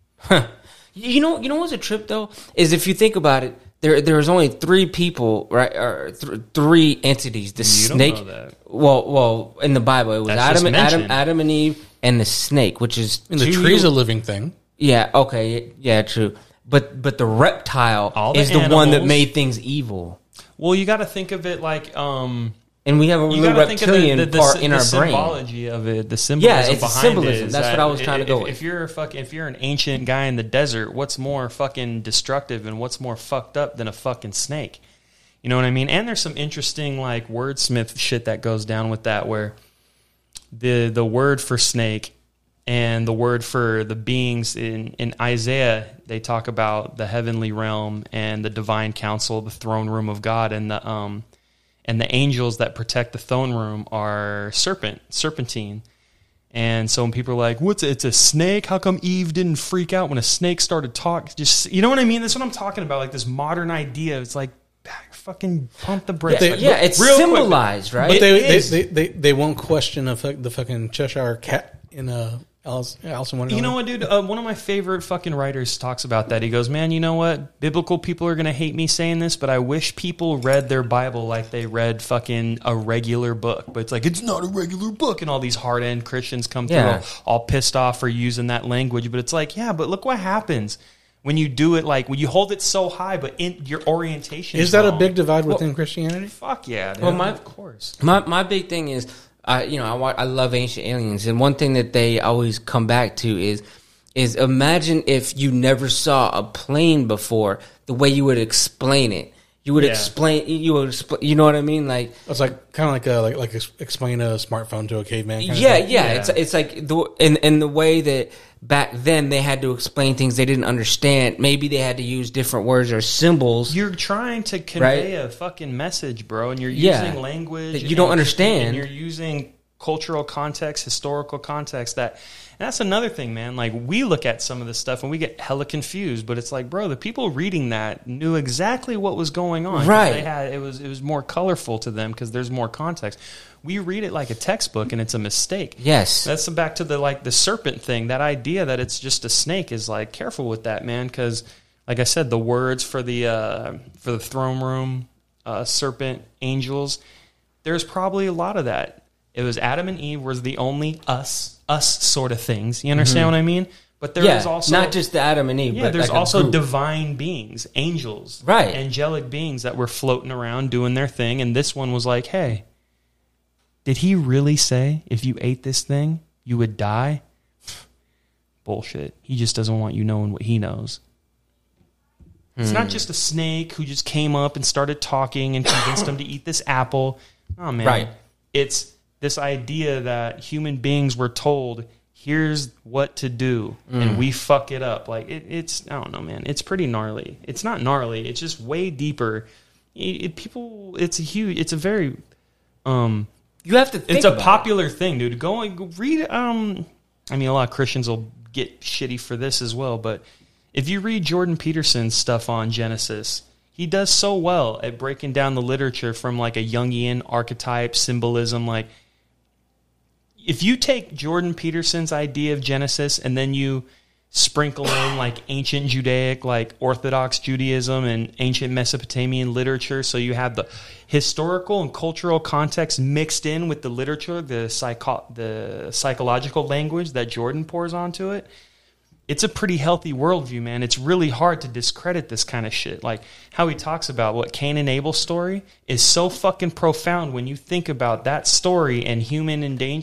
You know what's a trip though is if you think about it, there's only 3 people, right? Or 3 entities. The You don't snake. know that. Well, in the Bible it was That's just mentioned. Adam and Eve, and the snake, which is And the tree's a living thing. Yeah. Okay. Yeah. True. But the reptile All the is the one that animals. made things evil, Well, you got to think of it like... and we have a you little got to think of reptilian part in the our brain. symbology of it, the symbolism it's a behind symbolism. it. is That's that what I was trying to go with. If you're an ancient guy in the desert, what's more fucking destructive and what's more fucked up than a fucking snake? You know what I mean? And there's some interesting like wordsmith shit that goes down with that, where the word for snake and the word for the beings in Isaiah, they talk about the heavenly realm and the divine council, the throne room of God, and the angels that protect the throne room are serpentine. And so when people are like, it's a snake? How come Eve didn't freak out when a snake started talking? Just, you know what I mean? That's what I'm talking about. Like this modern idea. It's like, fucking pump the brakes. It's Real quick. symbolized, right? But It they won't question the fucking Cheshire cat in Alice in Wonderland. You know what, dude? One of my favorite fucking writers talks about that. He goes, man, you know what? Biblical people are going to hate me saying this, but I wish people read their Bible like they read fucking a regular book. But it's like, it's not a regular book. And all these hard-end Christians come through all pissed off for using that language. But it's like, yeah, but look what happens when you do it, like when you hold it so high, but in your orientation is that wrong. a big divide within Christianity? Fuck yeah, dude. Well, of course. My big thing is, I love Ancient Aliens, and one thing that they always come back to is imagine if you never saw a plane before, the way you would explain it. You would Yeah. explain. You would. You know what I mean? Like, It's like kind of like explain a smartphone to a caveman. Kind yeah, of thing. yeah. It's like in the way that back then they had to explain things they didn't understand. Maybe they had to use different words or symbols. You're trying to convey a fucking message, bro, and you're Yeah. using language That you don't understand. and you're using cultural context, historical context. And that's another thing, man. Like, we look at some of this stuff and we get hella confused, but it's like, bro, the people reading that knew exactly what was going on. 'Cause Right. it was more colorful to them because there's more context. We read it like a textbook and it's a mistake. Yes. That's back to the serpent thing. That idea that it's just a snake is like, careful with that, man, because like I said, the words for the throne room, serpent, angels, there's probably a lot of that. It was Adam and Eve was the only us sort of things. You understand what I mean? But there is also not just the Adam and Eve. yeah, but there's like a also group. divine beings, angels, Right. angelic beings that were floating around doing their thing. And this one was like, hey, did he really say if you ate this thing, you would die? Bullshit. He just doesn't want you knowing what he knows. It's not just a snake who just came up and started talking and convinced him to eat this apple. Oh, man. Right. It's this idea that human beings were told, here's what to do, and we fuck it up. Like, it's, I don't know, man. It's pretty gnarly. It's not gnarly. It's just way deeper. It's a very, You have to think it's a about popular thing, dude. Go and read, I mean, a lot of Christians will get shitty for this as well, but if you read Jordan Peterson's stuff on Genesis, he does so well at breaking down the literature from like a Jungian archetype, symbolism. Like, if you take Jordan Peterson's idea of Genesis and then you sprinkle in like ancient Judaic, like Orthodox Judaism and ancient Mesopotamian literature, so you have the historical and cultural context mixed in with the literature, the psychological language that Jordan pours onto it, it's a pretty healthy worldview, man. It's really hard to discredit this kind of shit. Like how he talks about what Cain and Abel's story is so fucking profound when you think about that story and human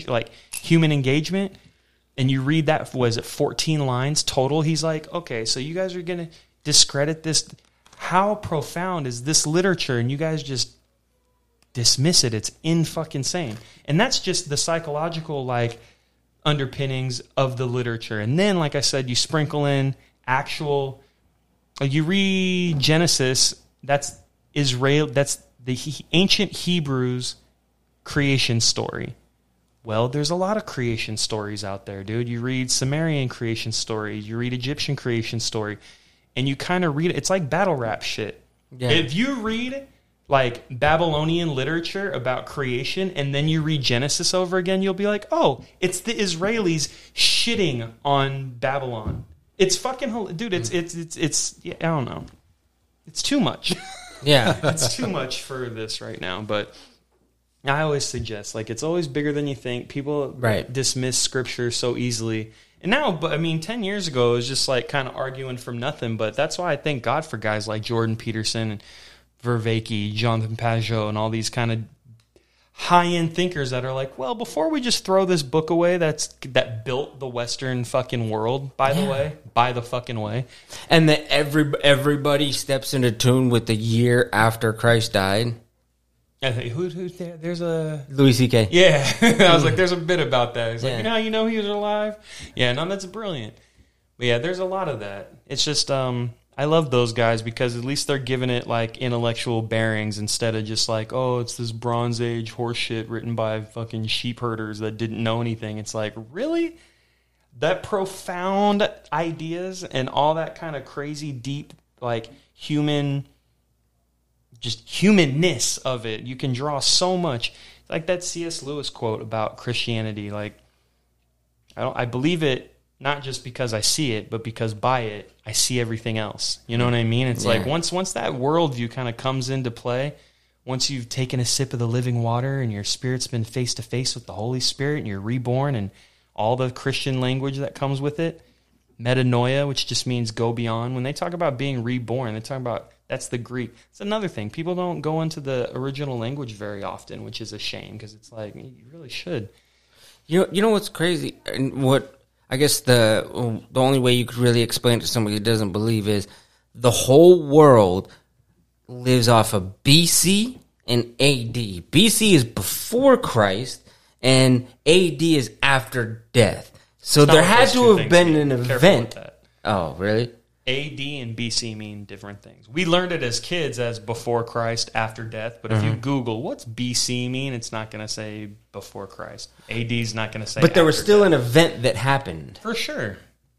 engagement. And you read that, was it 14 lines total? He's like, okay, so you guys are going to discredit this. How profound is this literature? And you guys just dismiss it. It's in-fucking-sane. And that's just the psychological, like, underpinnings of the literature. And then, like I said, you sprinkle in actual, you read Genesis, that's Israel, that's the ancient Hebrews creation story. Well, there's a lot of creation stories out there, dude. You read Sumerian creation stories, you read Egyptian creation story, and you kind of read it. It's like battle rap shit. Yeah. If you read like Babylonian literature about creation and then you read Genesis over again, you'll be like, oh, it's the Israelis shitting on Babylon. It's fucking, dude, it's yeah, I don't know. It's too much. Yeah. It's too much for this right now, but I always suggest, like, it's always bigger than you think. People dismiss scripture so easily. And now, but I mean, 10 years ago, it was just like kind of arguing from nothing. But that's why I thank God for guys like Jordan Peterson and Vervaeke, Jonathan Pajot, and all these kind of high-end thinkers that are like, well, before we just throw this book away that built the Western fucking world, by the fucking way. And that everybody steps into tune with the year after Christ died. I think, who's there? There's a Louis C.K. Yeah. I was like, there's a bit about that. He's like, Yeah. you know he was alive? Yeah, no, that's brilliant. But yeah, there's a lot of that. It's just, I love those guys because at least they're giving it like intellectual bearings instead of just like, oh, it's this Bronze Age horse shit written by fucking sheep herders that didn't know anything. It's like, really? That profound ideas and all that kind of crazy, deep, like human, just humanness of it. You can draw so much. Like that C.S. Lewis quote about Christianity. Like, I believe it not just because I see it, but because by it, I see everything else. You know what I mean? It's like once that worldview kind of comes into play, once you've taken a sip of the living water and your spirit's been face to face with the Holy Spirit and you're reborn and all the Christian language that comes with it, metanoia, which just means go beyond. When they talk about being reborn, they talk about, that's the Greek. It's another thing. People don't go into the original language very often, which is a shame because it's like, you really should. You know what's crazy? And what I guess the only way you could really explain it to somebody who doesn't believe is the whole world lives off of BC and AD. BC is before Christ, and AD is after death. So Not there what had those to two have things been mean. an Careful event. with that. Oh, really? AD and BC mean different things. We learned it as kids as before Christ, after death. But if you Google what's BC mean, it's not going to say before Christ. AD is not going to say. But there was after still death. an event that happened. For sure.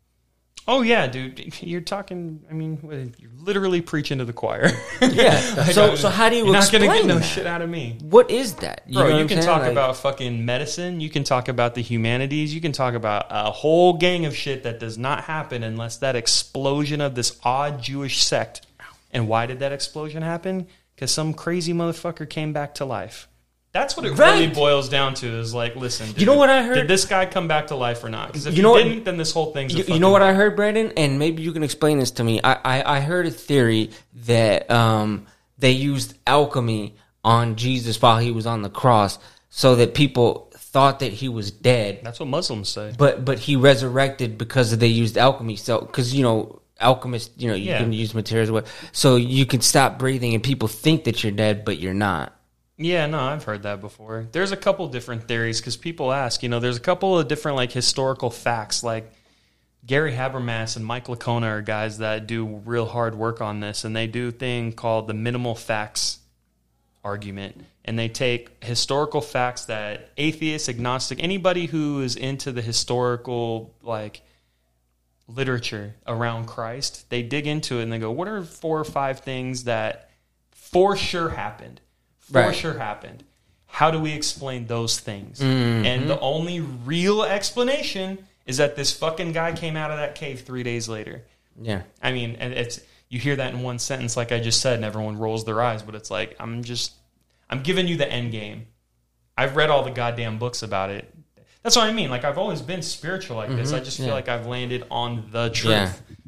Oh yeah, dude. You're talking. I mean, you're literally preaching to the choir. Yeah. So how do you You're not explain gonna get no that? shit out of me. What is that? Bro, know what you I'm can saying? talk Like, about fucking medicine. You can talk about the humanities. You can talk about a whole gang of shit that does not happen unless that explosion of this odd Jewish sect. And why did that explosion happen? Because some crazy motherfucker came back to life. That's what it really Right. boils down to is like, listen, dude, You know what I heard? Did this guy come back to life or not? Because if You know he what- didn't, then this whole thing's a You fucking... know what I heard, Brandon? And maybe you can explain this to me. I heard a theory that they used alchemy on Jesus while he was on the cross so that people thought that he was dead, That's what Muslims say. but he resurrected because they used alchemy. So, because, alchemists, you Yeah. can use materials. So you can stop breathing and people think that you're dead, but you're not. Yeah, no, I've heard that before. There's a couple different theories because people ask, there's a couple of different like historical facts. Like Gary Habermas and Mike Licona are guys that do real hard work on this, and they do a thing called the minimal facts argument. And they take historical facts that atheists, agnostic, anybody who is into the historical like literature around Christ, they dig into it and they go, what are 4 or 5 things that for sure happened? Right. Sure happened. How do we explain those things? And the only real explanation is that this fucking guy came out of that cave 3 days later. Yeah. I mean, and it's you hear that in one sentence, like I just said, and everyone rolls their eyes. But it's like I'm giving you the end game. I've read all the goddamn books about it. That's what I mean. Like I've always been spiritual like this. I just feel like I've landed on the truth. Yeah.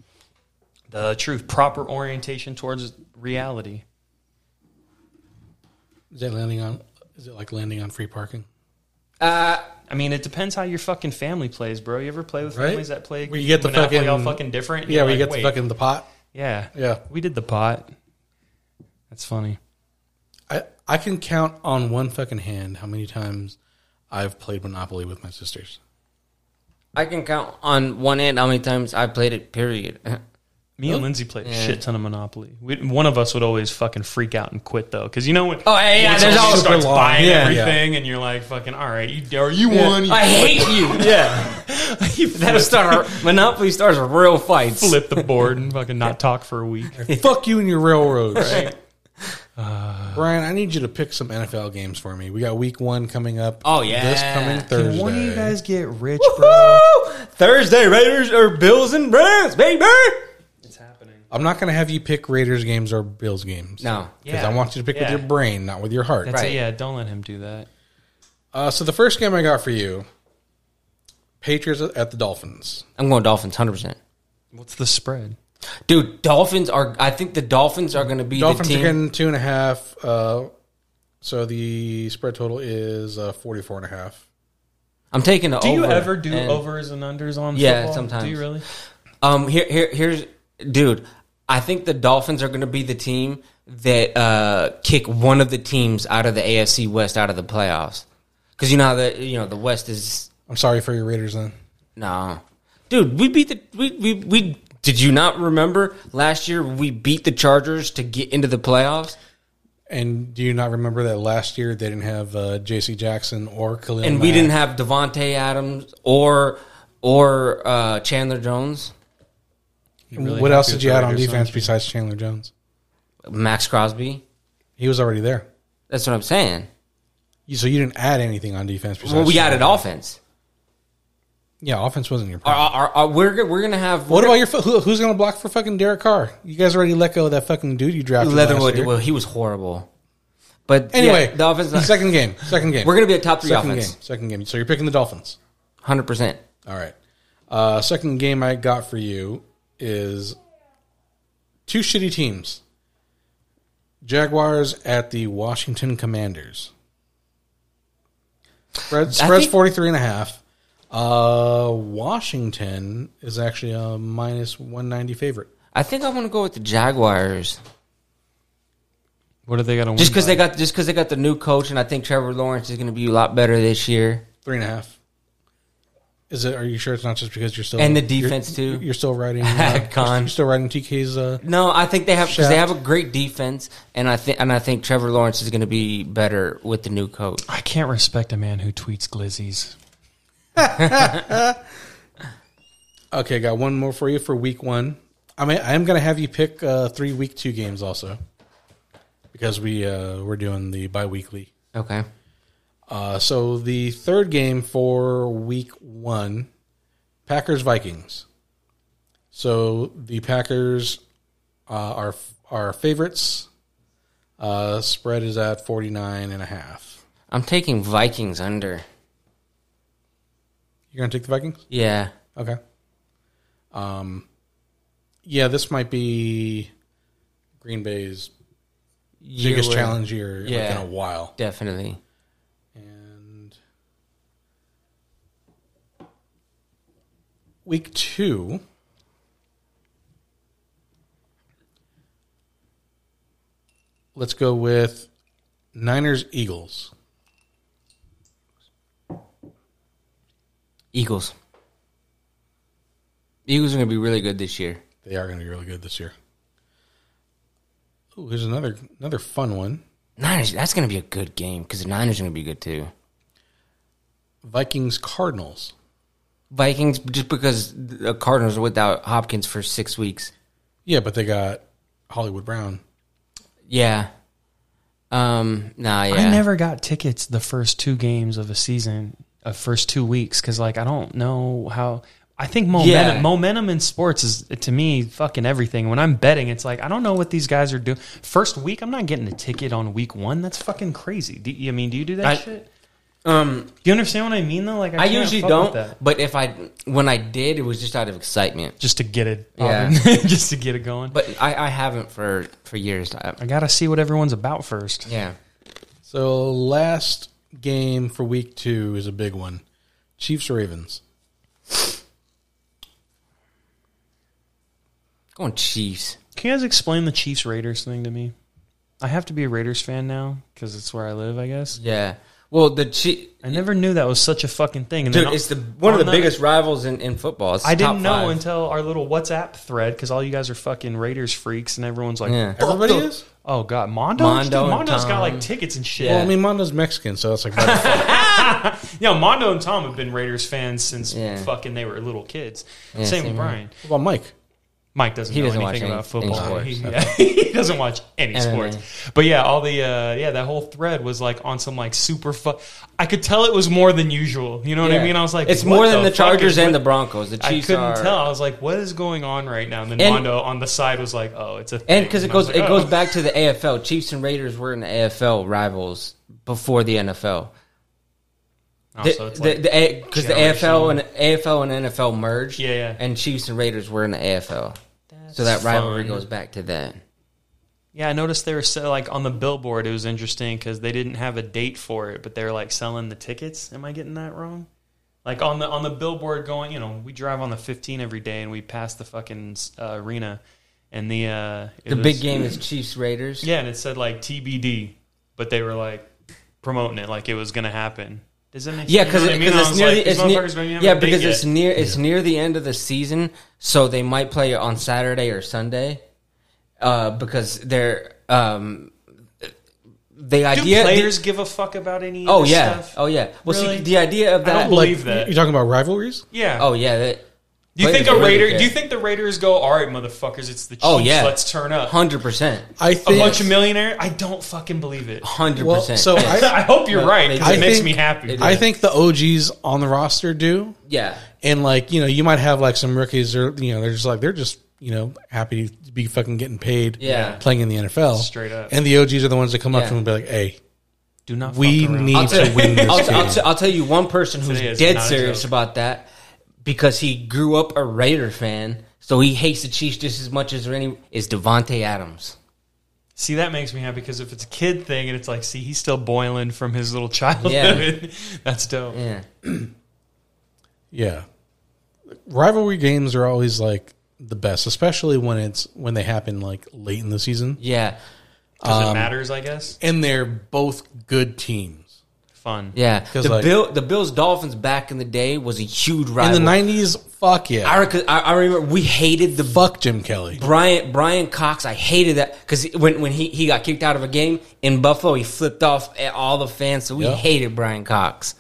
The truth, proper orientation towards reality. Is it like landing on free parking? I mean, it depends how your fucking family plays, bro. You ever play with Right? families that play Where you get the Monopoly all fucking- fucking different? Yeah, You're we get like, the fucking the pot. Yeah. Yeah. We did the pot. That's funny. I can count on one fucking hand how many times I've played Monopoly with my sisters. I can count on one hand how many times I played it, period. Me and Lindsay played a Yeah. shit ton of Monopoly. One of us would always fucking freak out and quit though, because when Oh, yeah, when there's someone always starts super long. buying Yeah. everything, and you're like, fucking, all right, you won. You I hate you. Yeah. That'll start Monopoly starts real fights. flip the board and fucking not talk for a week. Fuck you and your railroads. Right. Brian, I need you to pick some NFL games for me. We got week 1 coming up. Oh, yeah. This coming Thursday. Can one of you guys get rich, bro? Woo! Thursday, Raiders or Bills and Browns, baby. It's happening. I'm not going to have you pick Raiders games or Bills games. No. Because Yeah. I want you to pick with Yeah. your brain, not with your heart. That's Right. it. Yeah, don't let him do that. So the first game I got for you, Patriots at the Dolphins. I'm going Dolphins, 100%. What's the spread? Dude, I think the Dolphins are going to be Dolphins the are team. getting 2.5. So the spread total is 44.5. I'm taking the Do over. you ever do and- overs and unders on Yeah, football? sometimes. Do you really? Here's, dude, I think the Dolphins are going to be the team that kick one of the teams out of the AFC West out of the playoffs. Because you know how the West is. I'm sorry for your Raiders then. No, dude, we beat the we. Did you not remember last year we beat the Chargers to get into the playoffs? And do you not remember that last year they didn't have J.C. Jackson or Khalil And we Mack? didn't have Devontae Adams or Chandler Jones, You really What happy else with did you the add on Raiders, defense aren't you? besides Chandler Jones? Max Crosby. He was already there. That's what I'm saying. So you didn't add anything on defense besides Well, we Chandler added Jones. offense. Yeah, offense wasn't your problem. We're gonna have. What about your who's going to block for fucking Derek Carr? You guys already let go of that fucking dude you drafted last Leatherwood? year. Well, he was horrible. But Anyway, yeah, the offense. second game. We're gonna be a top 3 Second offense. game. Second game. So you're picking the Dolphins. 100%. All right. Second game I got for you is 2 shitty teams. Jaguars at the Washington Commanders. Spread's think- 43.5. Washington is actually a minus 190 favorite. I think I want to go with the Jaguars. What are they going to win? Just because by? they got the new coach, and I think Trevor Lawrence is going to be a lot better this year. 3.5. Is it? Are you sure it's not just because you're still And the defense, too. You're still riding. Con. You're still riding TK's. No, I think they have because Shaft. they have a great defense, and I think Trevor Lawrence is going to be better with the new coach. I can't respect a man who tweets glizzies. Okay, got one more for you for week 1. I am going to have you pick 3 week 2 games also, because we're doing the bi-weekly. Okay. So the third game for week 1, Packers-Vikings. So the Packers are favorites. Spread is at 49.5. I'm taking Vikings under. You're going to take the Vikings? Yeah. Okay. Yeah, this might be Green Bay's biggest challenge year like, in a while. Definitely. And week 2, let's go with Niners-Eagles. Eagles. Eagles are going to be really good this year. They are going to be really good this year. Oh, here's another fun one. Niners, that's going to be a good game because the Niners are going to be good too. Vikings-Cardinals. Vikings, just because the Cardinals are without Hopkins for 6 weeks. Yeah, but they got Hollywood Brown. Yeah. Yeah. I never got tickets the first 2 games of a season, first 2 weeks, because like I don't know how. I think momentum in sports is, to me, fucking everything. When I'm betting, it's like, I don't know what these guys are doing. First week, I'm not getting a ticket on week 1. That's fucking crazy. Do you do that shit? Do you understand what I mean, though? Like, I can't usually fuck don't, with that. but when I did, it was just out of excitement. Just to get it, Yeah. just to get it going. But I haven't for years. I gotta see what everyone's about first. Yeah. So last game for week 2 is a big one. Chiefs-Ravens. Going Chiefs. Can you guys explain the Chiefs Raiders thing to me? I have to be a Raiders fan now because it's where I live, I guess. Yeah. Well, the Chiefs. I never knew that was such a fucking thing. And Dude, then it's one of the biggest rivals in football. It's I top didn't know 5. until our little WhatsApp thread because all you guys are fucking Raiders freaks and everyone's like, Yeah. Everybody is? oh god, Mondo? Mondo Dude, and Mondo's got Tom. like tickets and shit. Well, I mean, Mondo's Mexican, so that's like... What Mondo and Tom have been Raiders fans since Yeah. fucking they were little kids. Yeah, same same with Brian. about Mike? Mike doesn't He know doesn't watch anything any- about football. any sports. He doesn't watch any MMA. sports. But yeah, all the that whole thread was like on some like super fun. I could tell it was more than usual. You know what I Yeah. mean? I was like, it's what more than the fuck Chargers is and what- the Broncos. The I Chiefs couldn't tell. I was like, what is going on right now? And then Mondo on the side was like, oh, it's a thing. And because I was like, oh. goes back to the AFL. Chiefs and Raiders were in the AFL rivals before the NFL. Oh, so it's like Because the AFL and NFL merged. Yeah. And Chiefs and Raiders were in the AFL. So that rivalry fun. goes back to that. Yeah, I noticed they were like on the billboard. It was interesting because they didn't have a date for it, but they were like selling the tickets. Am I getting that wrong? Like on the billboard, going, we drive on the 15 every day, and we pass the fucking arena, and the Big game is Chiefs Raiders. Yeah, and it said like TBD, but they were like promoting it like it was gonna happen. Does that make sense? Yeah, because You know what I mean? I it's was near like, the these it's near, motherfuckers don't even have yeah a date because yet. it's near the end of the season, so they might play it on Saturday or Sunday, because they're the Do idea. players give a fuck about any? Oh of this yeah, stuff? oh yeah. Well, Really? see, the idea of I don't that. believe that. You're talking about rivalries? Yeah. Oh yeah, Do you think players a really Raider? care. Do you think the Raiders go? All right, motherfuckers, it's the Chiefs. Oh, yeah. Let's turn up. 100%, I A think... bunch of millionaires. I don't fucking believe it. 100%. Well, so I hope you're Well, right because I it makes think- me happy. I think the OGs on the roster do. yeah, And like, you might have like some rookies or they're just happy to be fucking getting paid Yeah. playing in the NFL. Straight up. And the OGs are the ones that come up Yeah. to them and be like, hey, Do not. we fuck around. need to win this game. I'll tell you one person who's Today is dead not a serious joke. about that because he grew up a Raider fan, so he hates the Chiefs just as much as any. Is Devontae Adams? See, that makes me happy because if it's a kid thing and it's like, see, he's still boiling from his little childhood. That's dope. Yeah, Yeah. Rivalry games are always like the best, especially when they happen like late in the season. yeah. Because it matters, I guess. And they're both good teams. Fun. Yeah, 'Cause, the Bills Dolphins back in the day was a huge rival. In the 90s, fuck yeah. I remember we hated the Fuck Jim Kelly. Brian Cox. I hated that because when he got kicked out of a game in Buffalo, he flipped off at all the fans. So we hated Brian Cox.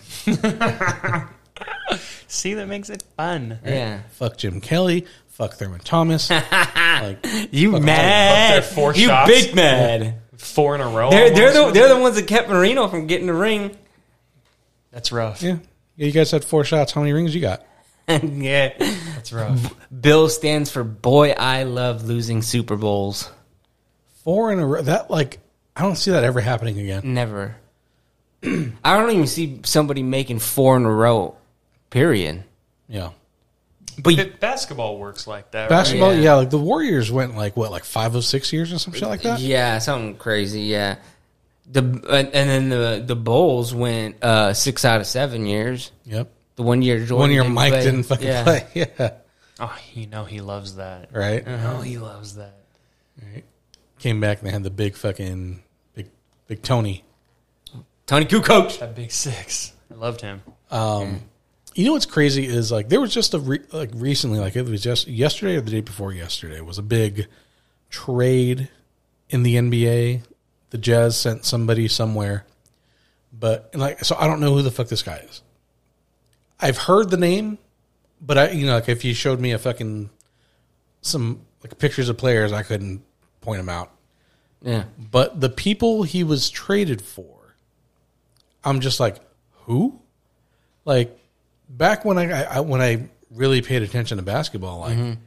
See, that makes it fun. Yeah, Fuck Jim Kelly. Fuck Thurman Thomas. Like, you Fuck mad? their 4 You shots. big mad? 4 in a row. They're the ones that kept Marino from getting the ring. That's rough. yeah. You guys had 4 shots. How many rings you got? Yeah, That's rough. Bill stands for boy. I love losing Super Bowls. 4 in a row. That, like, I don't see that ever happening again. Never. I don't even see somebody making 4 in a row. Period. Yeah. But basketball works like that. Basketball, Yeah. yeah. Like the Warriors went like 5 of 6 years or some shit like that. Yeah, something crazy. Yeah, and then the Bulls went 6 out of 7 years. Yep. The 1 year Jordan, One year didn't Mike play. didn't fucking Yeah. play. Yeah. Oh, you know he loves that. Right. Oh, he loves that. Came back and they had the big fucking big Tony. Tony Kukoc. That big 6. I loved him. You know what's crazy is like there was just recently, like it was just yesterday or the day before yesterday was a big trade in the NBA. The Jazz sent somebody somewhere, but so I don't know who the fuck this guy is. I've heard the name, but like if you showed me some pictures of players, I couldn't point them out. Yeah, But the people he was traded for, I'm just like, who? Like back when I really paid attention to basketball, like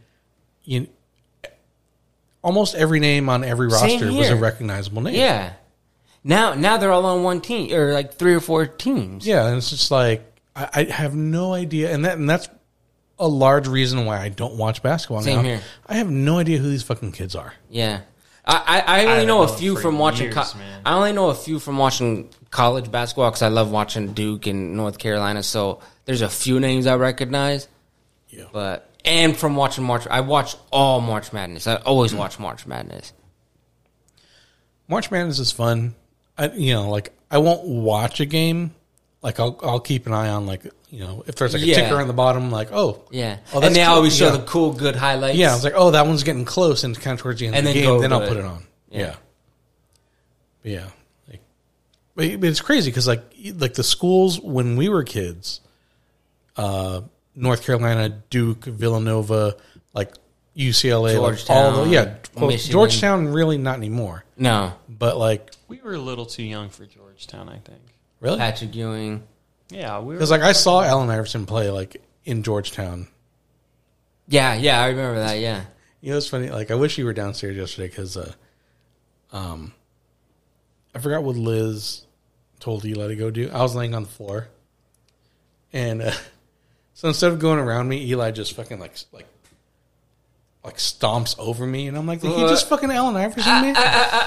almost every name on every Same roster was here. a recognizable name. yeah. Now they're all on one team or like 3 or 4 teams. Yeah, and it's just like I have no idea, and that's a large reason why I don't watch basketball Same now. here. I have no idea who these fucking kids are. Yeah. I only haven't know a known few for from watching. years, man. I only know a few from watching college basketball because I love watching Duke and North Carolina. So there's a few names I recognize. Yeah. And from watching I watch all March Madness. I always watch March Madness. March Madness is fun. I won't watch a game. Like I'll keep an eye on if there's a Yeah. ticker on the bottom, like Yeah, oh, and that's they cool. always show Yeah. the cool, good highlights. Yeah, I was like, oh, that one's getting close, and kind of towards the end And of the then game, go then I'll to put it. it on. Yeah. Yeah, but it's crazy because like the schools when we were kids, North Carolina, Duke, Villanova, like UCLA, Georgetown, Michigan. Georgetown, really not anymore. No, But like, We were a little too young for Georgetown, I think. really, Patrick Ewing. Yeah, we were. because like I saw Allen Iverson play like in Georgetown. Yeah, I remember that. Yeah, It's funny. Like I wish you were downstairs yesterday because, I forgot what Liz told Eli to go do. I was laying on the floor, and so instead of going around me, Eli just fucking like stomps over me, and I'm like, did he just fucking Allen Iverson me?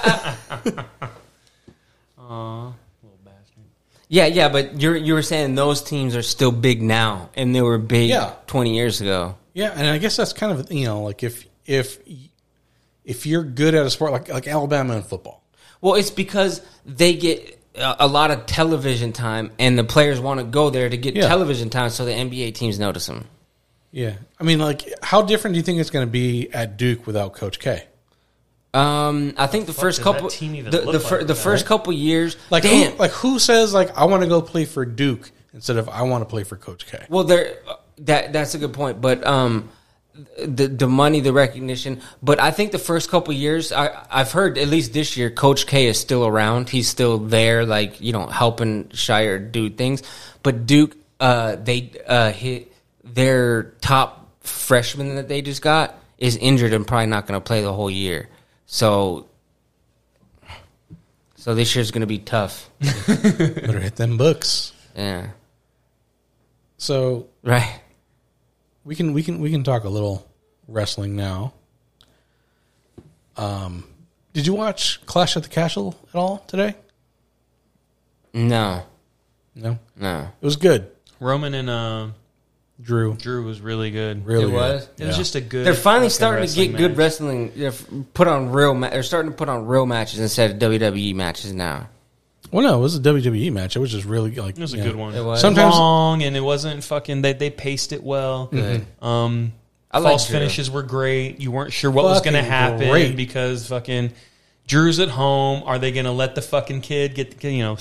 Aw, little bastard. yeah. But you were saying those teams are still big now, and they were big Yeah. 20 years ago. Yeah, and I guess that's kind of like if you're good at a sport like Alabama in football. Well, it's because they get a lot of television time, and the players want to go there to get Yeah. television time, so the NBA teams notice them. Yeah, I mean, like, how different do you think it's going to be at Duke without Coach K? I think the first does that couple, team even the look like, first couple years, Like, damn. who says like I want to go play for Duke instead of I want to play for Coach K? Well, that's a good point, but the money, the recognition, but I think the first couple years, I've heard at least this year, Coach K is still around. He's still there, like helping Shire do things. But Duke, they hit their top freshman that they just got is injured and probably not going to play the whole year. So this year's going to be tough. Better hit them books. Yeah, So right. we can talk a little wrestling now. Did you watch Clash at the Castle at all today? No. No, No. it was good. Roman and Drew. Drew was really good. Really It good. was? It was just a good. They're finally fucking starting to get good match. wrestling. They're put on real. They're starting to put on real matches instead of WWE matches now. Well, no, it was a WWE match. It was just really like It was a you good know, one. It was. Sometimes- long, and it wasn't fucking. They paced it well. Good. I like False Drew. finishes were great. You weren't sure what was going to Fucking happen great. because fucking Drew's at home. Are they going to let the fucking kid get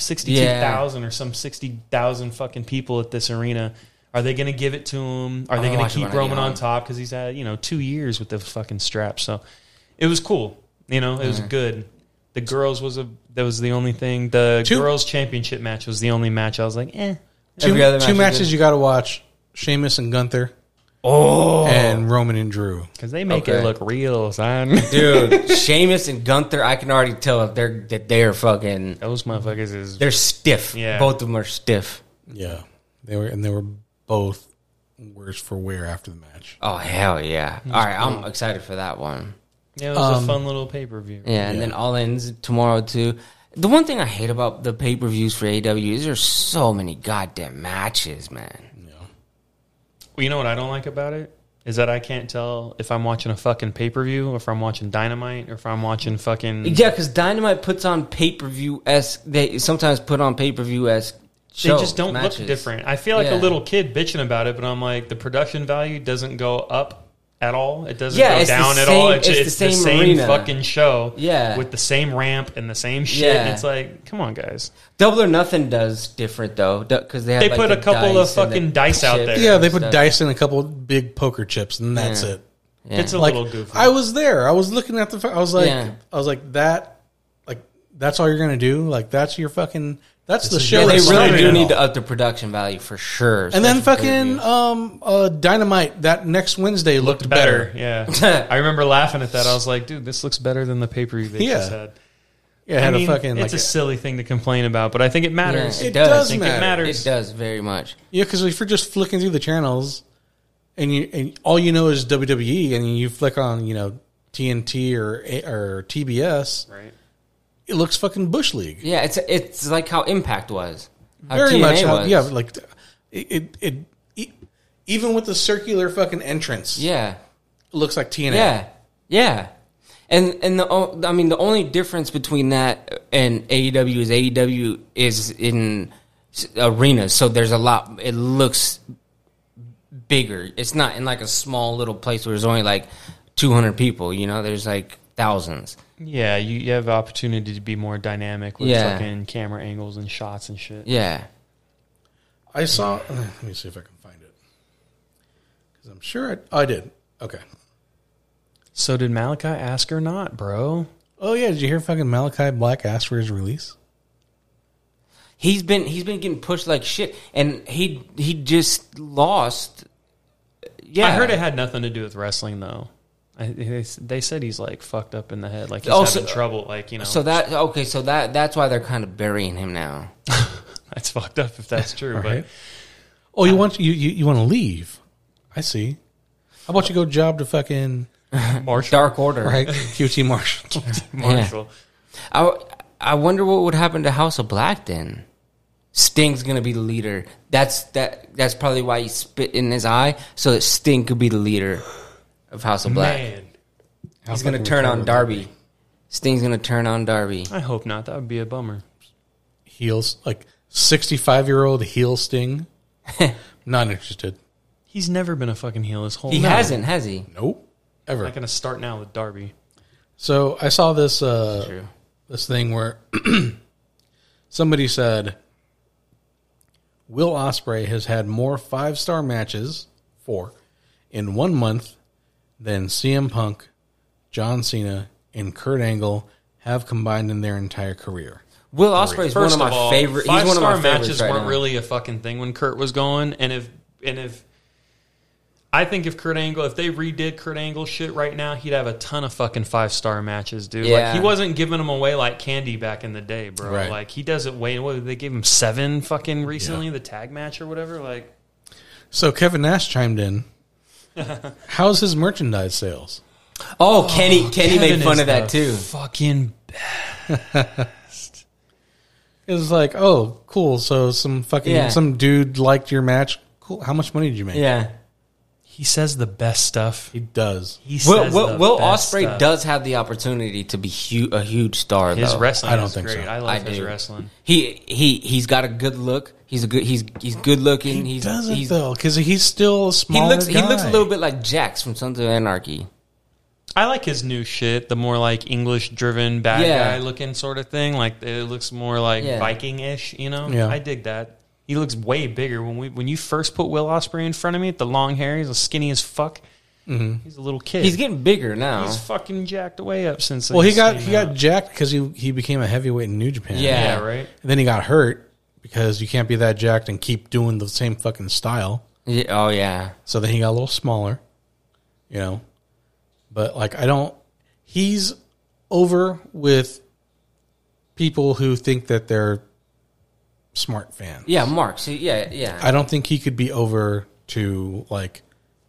62,000 or some 60,000 fucking people at this arena? Are they going to give it to him? Are they Oh, going I to keep wanna Roman get on on. top because he's had 2 years with the fucking strap? So it was cool. It was good. The girls that was the only thing. The girls championship match was the only match I was like, eh. Every other match two was matches good. you got to watch: Sheamus and Gunther, Oh, and Roman and Drew. Because they make Okay. it look real, son. dude, Sheamus and Gunther, I can already tell that they're fucking. Those motherfuckers is They're stiff. Yeah. Both of them are stiff. Yeah, they were both worse for wear after the match. Oh hell yeah! All right, I'm excited for that one. yeah, it was a fun little pay per view. Yeah, and then All Ins tomorrow too. The one thing I hate about the pay per views for AW is there's so many goddamn matches, man. Well, you know what I don't like about it is that I can't tell if I'm watching a fucking pay per view, or if I'm watching Dynamite, or if I'm watching fucking. Yeah, because Dynamite puts on pay per view esque. They sometimes put on pay per view esque. They just don't look different. I feel like a little kid bitching about it, but I'm like, the production value doesn't go up at all. It doesn't go it's the down at same- all. it's the same same arena. fucking show. Yeah. With the same ramp and the same shit. Yeah. It's like, come on, guys. Double or Nothing does different though, because they have They like, put the a couple dice of and the fucking dice out chips there. Yeah, they and put stuff. dice in a couple big poker chips, and that's Yeah. it. Yeah. It's a Like little goofy. I was there. I was looking at I was like, Yeah. that's all you're gonna do. Like that's your fucking. That's the is show. Yeah, they It's really starting do it need all. to up the production value for sure. And then especially fucking Dynamite that next Wednesday looked better. Yeah. I remember laughing at that. I was like, dude, this looks better than the pay per view they Yeah. just had. Yeah, it had I mean, a fucking it's like a silly thing to complain about, but I think it matters. Yeah, it does I think matter. it matters. It does very much. yeah, because if you're just flicking through the channels and all you know is WWE, and you flick on TNT or TBS, Right. it looks fucking Bush League. Yeah, it's like how Impact was. How Very TNA much. was. Yeah, like it even with the circular fucking entrance, Yeah. it looks like TNA. Yeah, yeah, and the only difference between that and AEW is AEW is in arenas, so there's a lot. It looks bigger. It's not in like a small little place where there's only like 200 people. There's like thousands. Yeah, you have opportunity to be more dynamic with Yeah. fucking camera angles and shots and shit. Yeah, I saw. Let me see if I can find it because I'm sure I did. Okay. So did Malachi ask or not, bro? Oh yeah, did you hear fucking Malachi Black asked for his release? he's been getting pushed like shit, and he just lost. Yeah, I heard it had nothing to do with wrestling, though. They said he's like fucked up in the head, like he's Oh, having so- trouble, like So that's why they're kind of burying him now. that's fucked up if that's true. All But right. Oh, you want to leave? I see. How about you go job to fucking Marshall, Dark Order, right QT Marshall? Marshall. I wonder what would happen to House of Black then. Sting's gonna be the leader. That's probably why he spit in his eye, so that Sting could be the leader of House of Black. Man, He's gonna turn on Darby. Sting's gonna turn on Darby. I hope not. That would be a bummer. Heels like 65-year-old heel Sting. Not interested. He's never been a fucking heel his whole He life. hasn't, has he? Nope. Ever. Not going to start now with Darby. So I saw this True. this thing where somebody said Will Ospreay has had more 5-star matches, 4, in 1 month than CM Punk, John Cena, and Kurt Angle have combined in their entire career. Will Ospreay's one First of my of all, favorite. He's one of my five-star favorites matches right weren't now. really a fucking thing when Kurt was going, and if I think if they redid Kurt Angle shit right now, he'd have a ton of fucking 5-star matches, dude. Yeah. Like he wasn't giving them away like candy back in the day, bro. Right. Like he doesn't wait. What they gave him 7 fucking recently, the tag match or whatever. Like So Kevin Nash chimed in. How's his merchandise sales? Oh, Kenny Kevin made fun is of that the too. Fucking It was like, oh, cool. So some Yeah. some dude liked your match. cool. How much money did you make? Yeah. He says the best stuff. He does. He says the Will best Ospreay stuff. does have the opportunity to be a huge star. His though. wrestling I don't is think great. so. I I love his do. wrestling. He's got a good look. He's good looking. He he's doesn't he's, though, because he's still a he smaller looks guy. a little bit like Jax from Sons of Anarchy. I like his new shit, the more like English-driven bad Yeah. guy looking sort of thing. Like it looks more like Yeah. Viking-ish, you know? Yeah. I dig that. He looks way bigger. When you first put Will Ospreay in front of me, the long hair, he's skinny as fuck. Mm-hmm. He's a little kid. He's getting bigger now. He's fucking jacked way up since. Well, he got came out. jacked because he became a heavyweight in New Japan. Yeah. Yeah, right. And then he got hurt because you can't be that jacked and keep doing the same fucking style. Yeah, oh yeah. So then he got a little smaller, you know. But like he's over with people who think that they're smart fans. Yeah, Mark. See, yeah. I don't think he could be over to like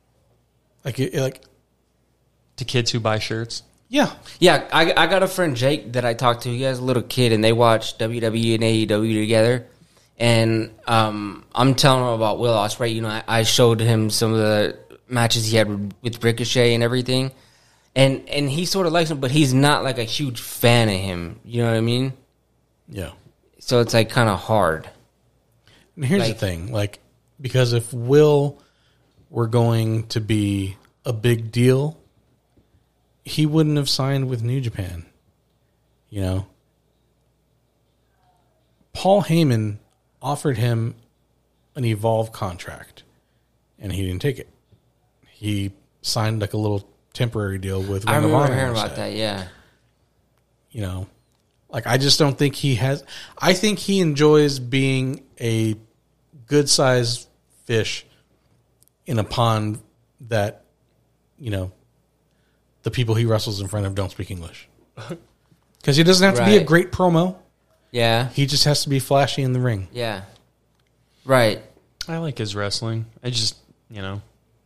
To kids who buy shirts. yeah. Yeah, I got a friend, Jake, that I talked to. He has a little kid, and they watch WWE and AEW together. And I'm telling him about Will Ospreay. You know, I showed him some of the matches he had with Ricochet and everything. And he sort of likes him, but he's not like a huge fan of him. You know what I mean? Yeah. So it's like kind of hard. And here's the Like- thing, like, because if Will were going to be a big deal, he wouldn't have signed with New Japan. You know? Paul Heyman offered him an Evolve contract, and he didn't take it. He signed like a little temporary deal with I Ring of remember Honor hearing about instead. that, yeah. You know, like I just don't think he has. I think he enjoys being a good sized fish in a pond that, you know, the people he wrestles in front of don't speak English. Because he doesn't have to be a Right. great promo. Yeah, He just has to be flashy in the ring. yeah. Right. I like his wrestling. I just, you know.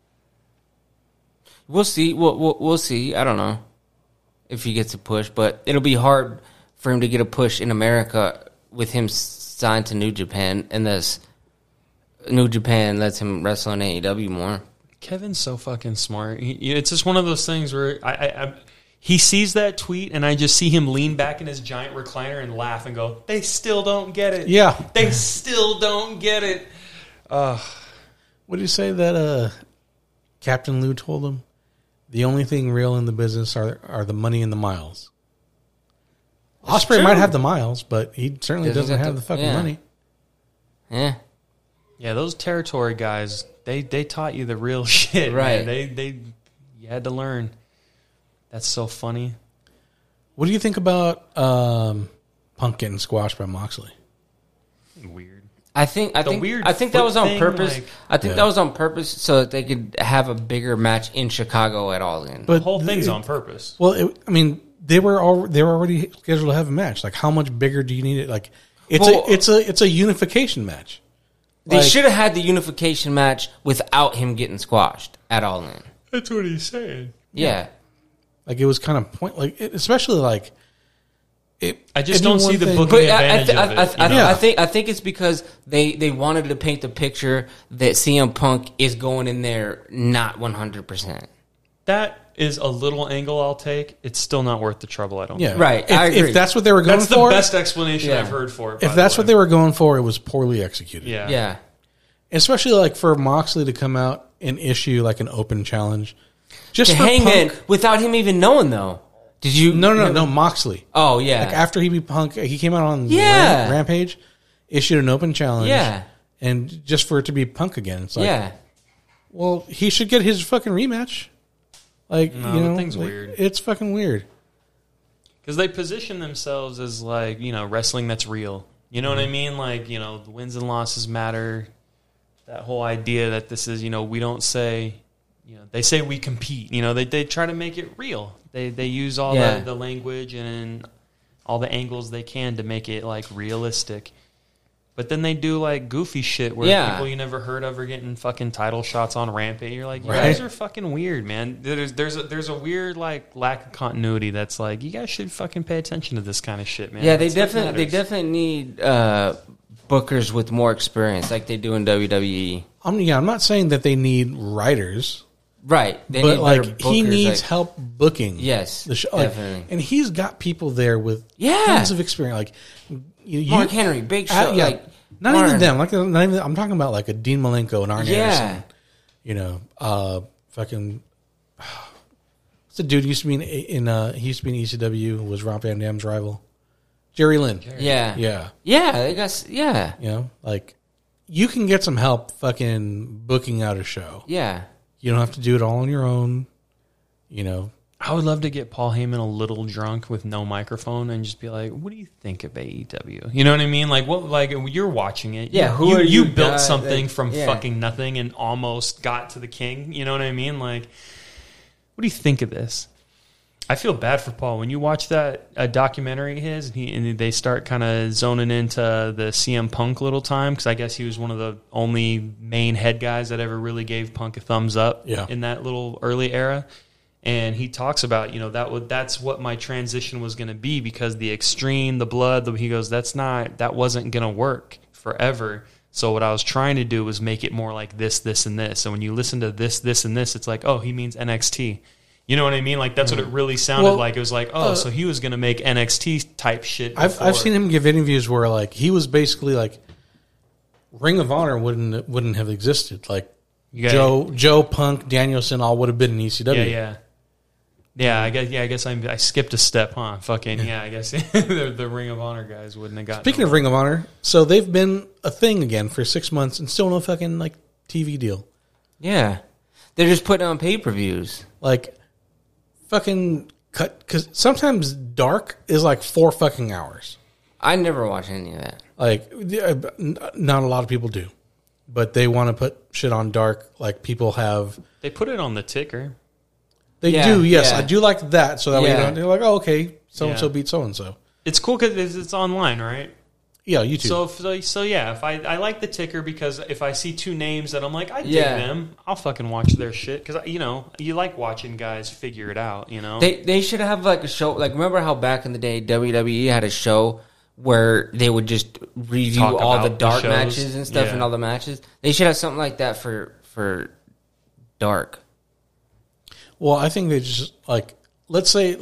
We'll see. We'll see. I don't know if he gets a push, but it'll be hard for him to get a push in America with him signed to New Japan, unless New Japan lets him wrestle in AEW more. Kevin's so fucking smart. It's just one of those things where he sees that tweet, and I just see him lean back in his giant recliner and laugh and go, "They still don't get it. Yeah. They still don't get it." What did you say that Captain Lou told him? The only thing real in the business are the money and the miles. Ospreay true. might have the miles, but he certainly Doesn't doesn't have have the- the fucking yeah. money. Yeah. Yeah, those territory guys, they taught you the real shit, Right. Man. You had to learn. That's so funny. What do you think about Punk getting squashed by Moxley? Weird. I think weird that foot was on thing, purpose. like- I think Yeah. that was on purpose so that they could have a bigger match in Chicago at All In. But The whole thing's on purpose. Well, I mean, they were already scheduled to have a match. Like, how much bigger do you need it? Like, Well- it's a unification match. They Like- should have had the unification match without him getting squashed at All In. That's what he's saying. Yeah. Like, it was kind of especially like it. I just it'd be don't see one the thing- booking But advantage of it. You know? Yeah. I think it's because they wanted to paint the picture that CM Punk is going in there not 100%. That is a little angle I'll take. It's still not worth the trouble, I don't Yeah, think. Right, If, I agree. if that's what they were going That's the for, best explanation Yeah. I've heard for it. if that's what they were going for, it was poorly executed. Yeah. Yeah. Especially like for Moxley to come out and issue like an open challenge, just To for Hangman Punk. without him even knowing, though. Did you? No, Moxley. Oh, yeah. Like after he beat Punk, he came out on Yeah. Rampage, issued an open challenge. Yeah. And just for it to be Punk again, it's like, Yeah. well, he should get his fucking rematch. Like, No, you the know, thing's like, weird. It's fucking weird. Because they position themselves as like, you know, wrestling that's real. You know what I mean? Like, you know, the wins and losses matter. That whole idea that this is, you know, we don't say, you know, they say we compete. You know, they try to make it real. They use all Yeah. the language and all the angles they can to make it like realistic. But then they do like goofy shit where Yeah. people you never heard of are getting fucking title shots on Rampage. You're like, you Right. guys are fucking weird, man. There's a weird like lack of continuity that's like, you guys should fucking pay attention to this kind of shit, man. Yeah, they That's what definitely matters. need bookers with more experience, like they do in WWE. I'm not saying that they need writers, Right. They but need better like he bookers, needs like- help booking. Yes, the show, definitely. and he's got people there with Yeah. tons of experience. Like Mark Henry, Big Show. yeah, Like, not Mark- even them. Like not even. I'm talking about like a Dean Malenko and Arn Yeah. Anderson. You know, fucking. What's the dude who used to be he used to be in ECW, was Rob Van Dam's rival, Jerry Lynn. Yeah. Yeah. Yeah. They got. Yeah. You know, like you can get some help fucking booking out a show. Yeah. You don't have to do it all on your own. You know, I would love to get Paul Heyman a little drunk with no microphone and just be like, "What do you think of AEW?" You know what I mean? Like, what? Like you're watching it. Yeah, who you, are you built guys something that- from yeah. fucking nothing and almost got to the king. You know what I mean? Like, what do you think of this? I feel bad for Paul when you watch that documentary of his, and they start kind of zoning into the CM Punk little time, because I guess he was one of the only main head guys that ever really gave Punk a thumbs up in that little early era. And he talks about, you know, that's what my transition was going to be, because the extreme, the blood, he goes, that wasn't going to work forever. So what I was trying to do was make it more like this, this, and this. And when you listen to this, this, and this, it's like, oh, he means NXT. You know what I mean? Like, that's what it really sounded like. It was like, oh, so he was going to make NXT type shit before. I've seen him give interviews where like he was basically like Ring of Honor wouldn't have existed. Like Joe Punk, Danielson all would have been in ECW. Yeah, I guess I skipped a step, huh? Fucking I guess the Ring of Honor guys wouldn't have gotten. Speaking of Ring of Honor, so they've been a thing again for 6 months and still no fucking like TV deal. Yeah. They're just putting on pay-per-views. Like fucking cut, because sometimes Dark is like 4 fucking hours. I never watch any of that. Like not a lot of people do, but they want to put shit on Dark. Like people have. They put it on the ticker. They Yeah, do, yes. yeah. I do like that. So that way Yeah. they're like, oh, okay, so-and-so beat so-and-so. It's cool because it's online, right? Yeah, YouTube. So yeah, if I like the ticker, because if I see 2 names that I'm like, I dig Yeah. them, I'll fucking watch their shit, because you know you like watching guys figure it out. You know, They should have like a show. Like, remember how back in the day WWE had a show where they would just review Talk all the about the Dark shows. matches and stuff Yeah. and all the matches? They should have something like that for Dark. Well, I think they just like let's say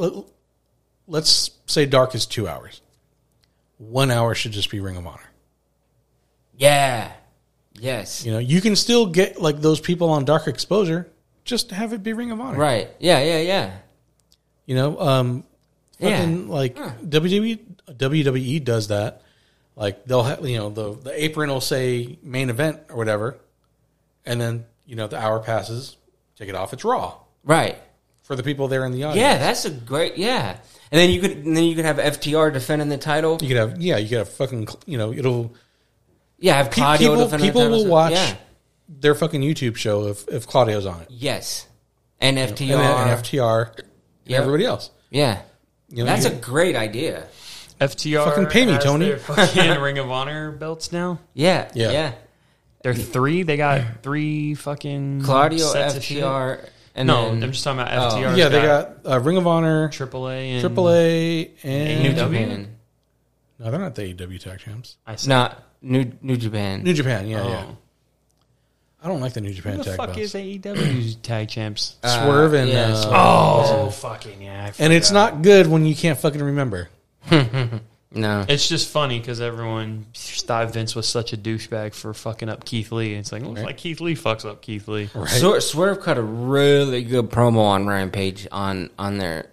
Dark is 2 hours. 1 hour should just be Ring of Honor. Yeah. Yes. You know, you can still get like those people on Dark Exposure, just have it be Ring of Honor. Right. Yeah. You know, fucking like WWE does that. Like they'll have, you know, the apron will say main event or whatever, and then you know the hour passes, take it off, it's Raw Right. for the people there in the audience. Yeah, that's a great And then you could have FTR defending the title. You could have fucking, you know, it'll Yeah, have Claudio defending people the title. will watch Yeah. their fucking YouTube show if Claudio's on it. Yes. And FTR. And FTR and Yep. everybody else. Yeah. You know, That's you- a great idea. FTR Fucking pay me, has Tony. their fucking Ring of Honor belts now. Yeah. Yeah. Yeah. They're 3. They got 3 fucking Claudio, sets of shit. FTR, and No, then I'm just talking about Oh. FTR. yeah, they got Ring of Honor, AAA and AAA, and New AEW? Japan. no, they're not the AEW tag champs. I see. Not New Japan. New Japan, yeah, Oh. yeah. I don't like the New Japan Who the tag fuck belts. is AEW tag champs? Swerve and yeah, Swerve. Oh, fucking yeah. I and it's forgot. not good when you can't fucking remember. No. It's just funny because everyone thought Vince was such a douchebag for fucking up Keith Lee. It's like, looks like Keith Lee fucks up Keith Lee. Right? Swerve cut a really good promo on Rampage on their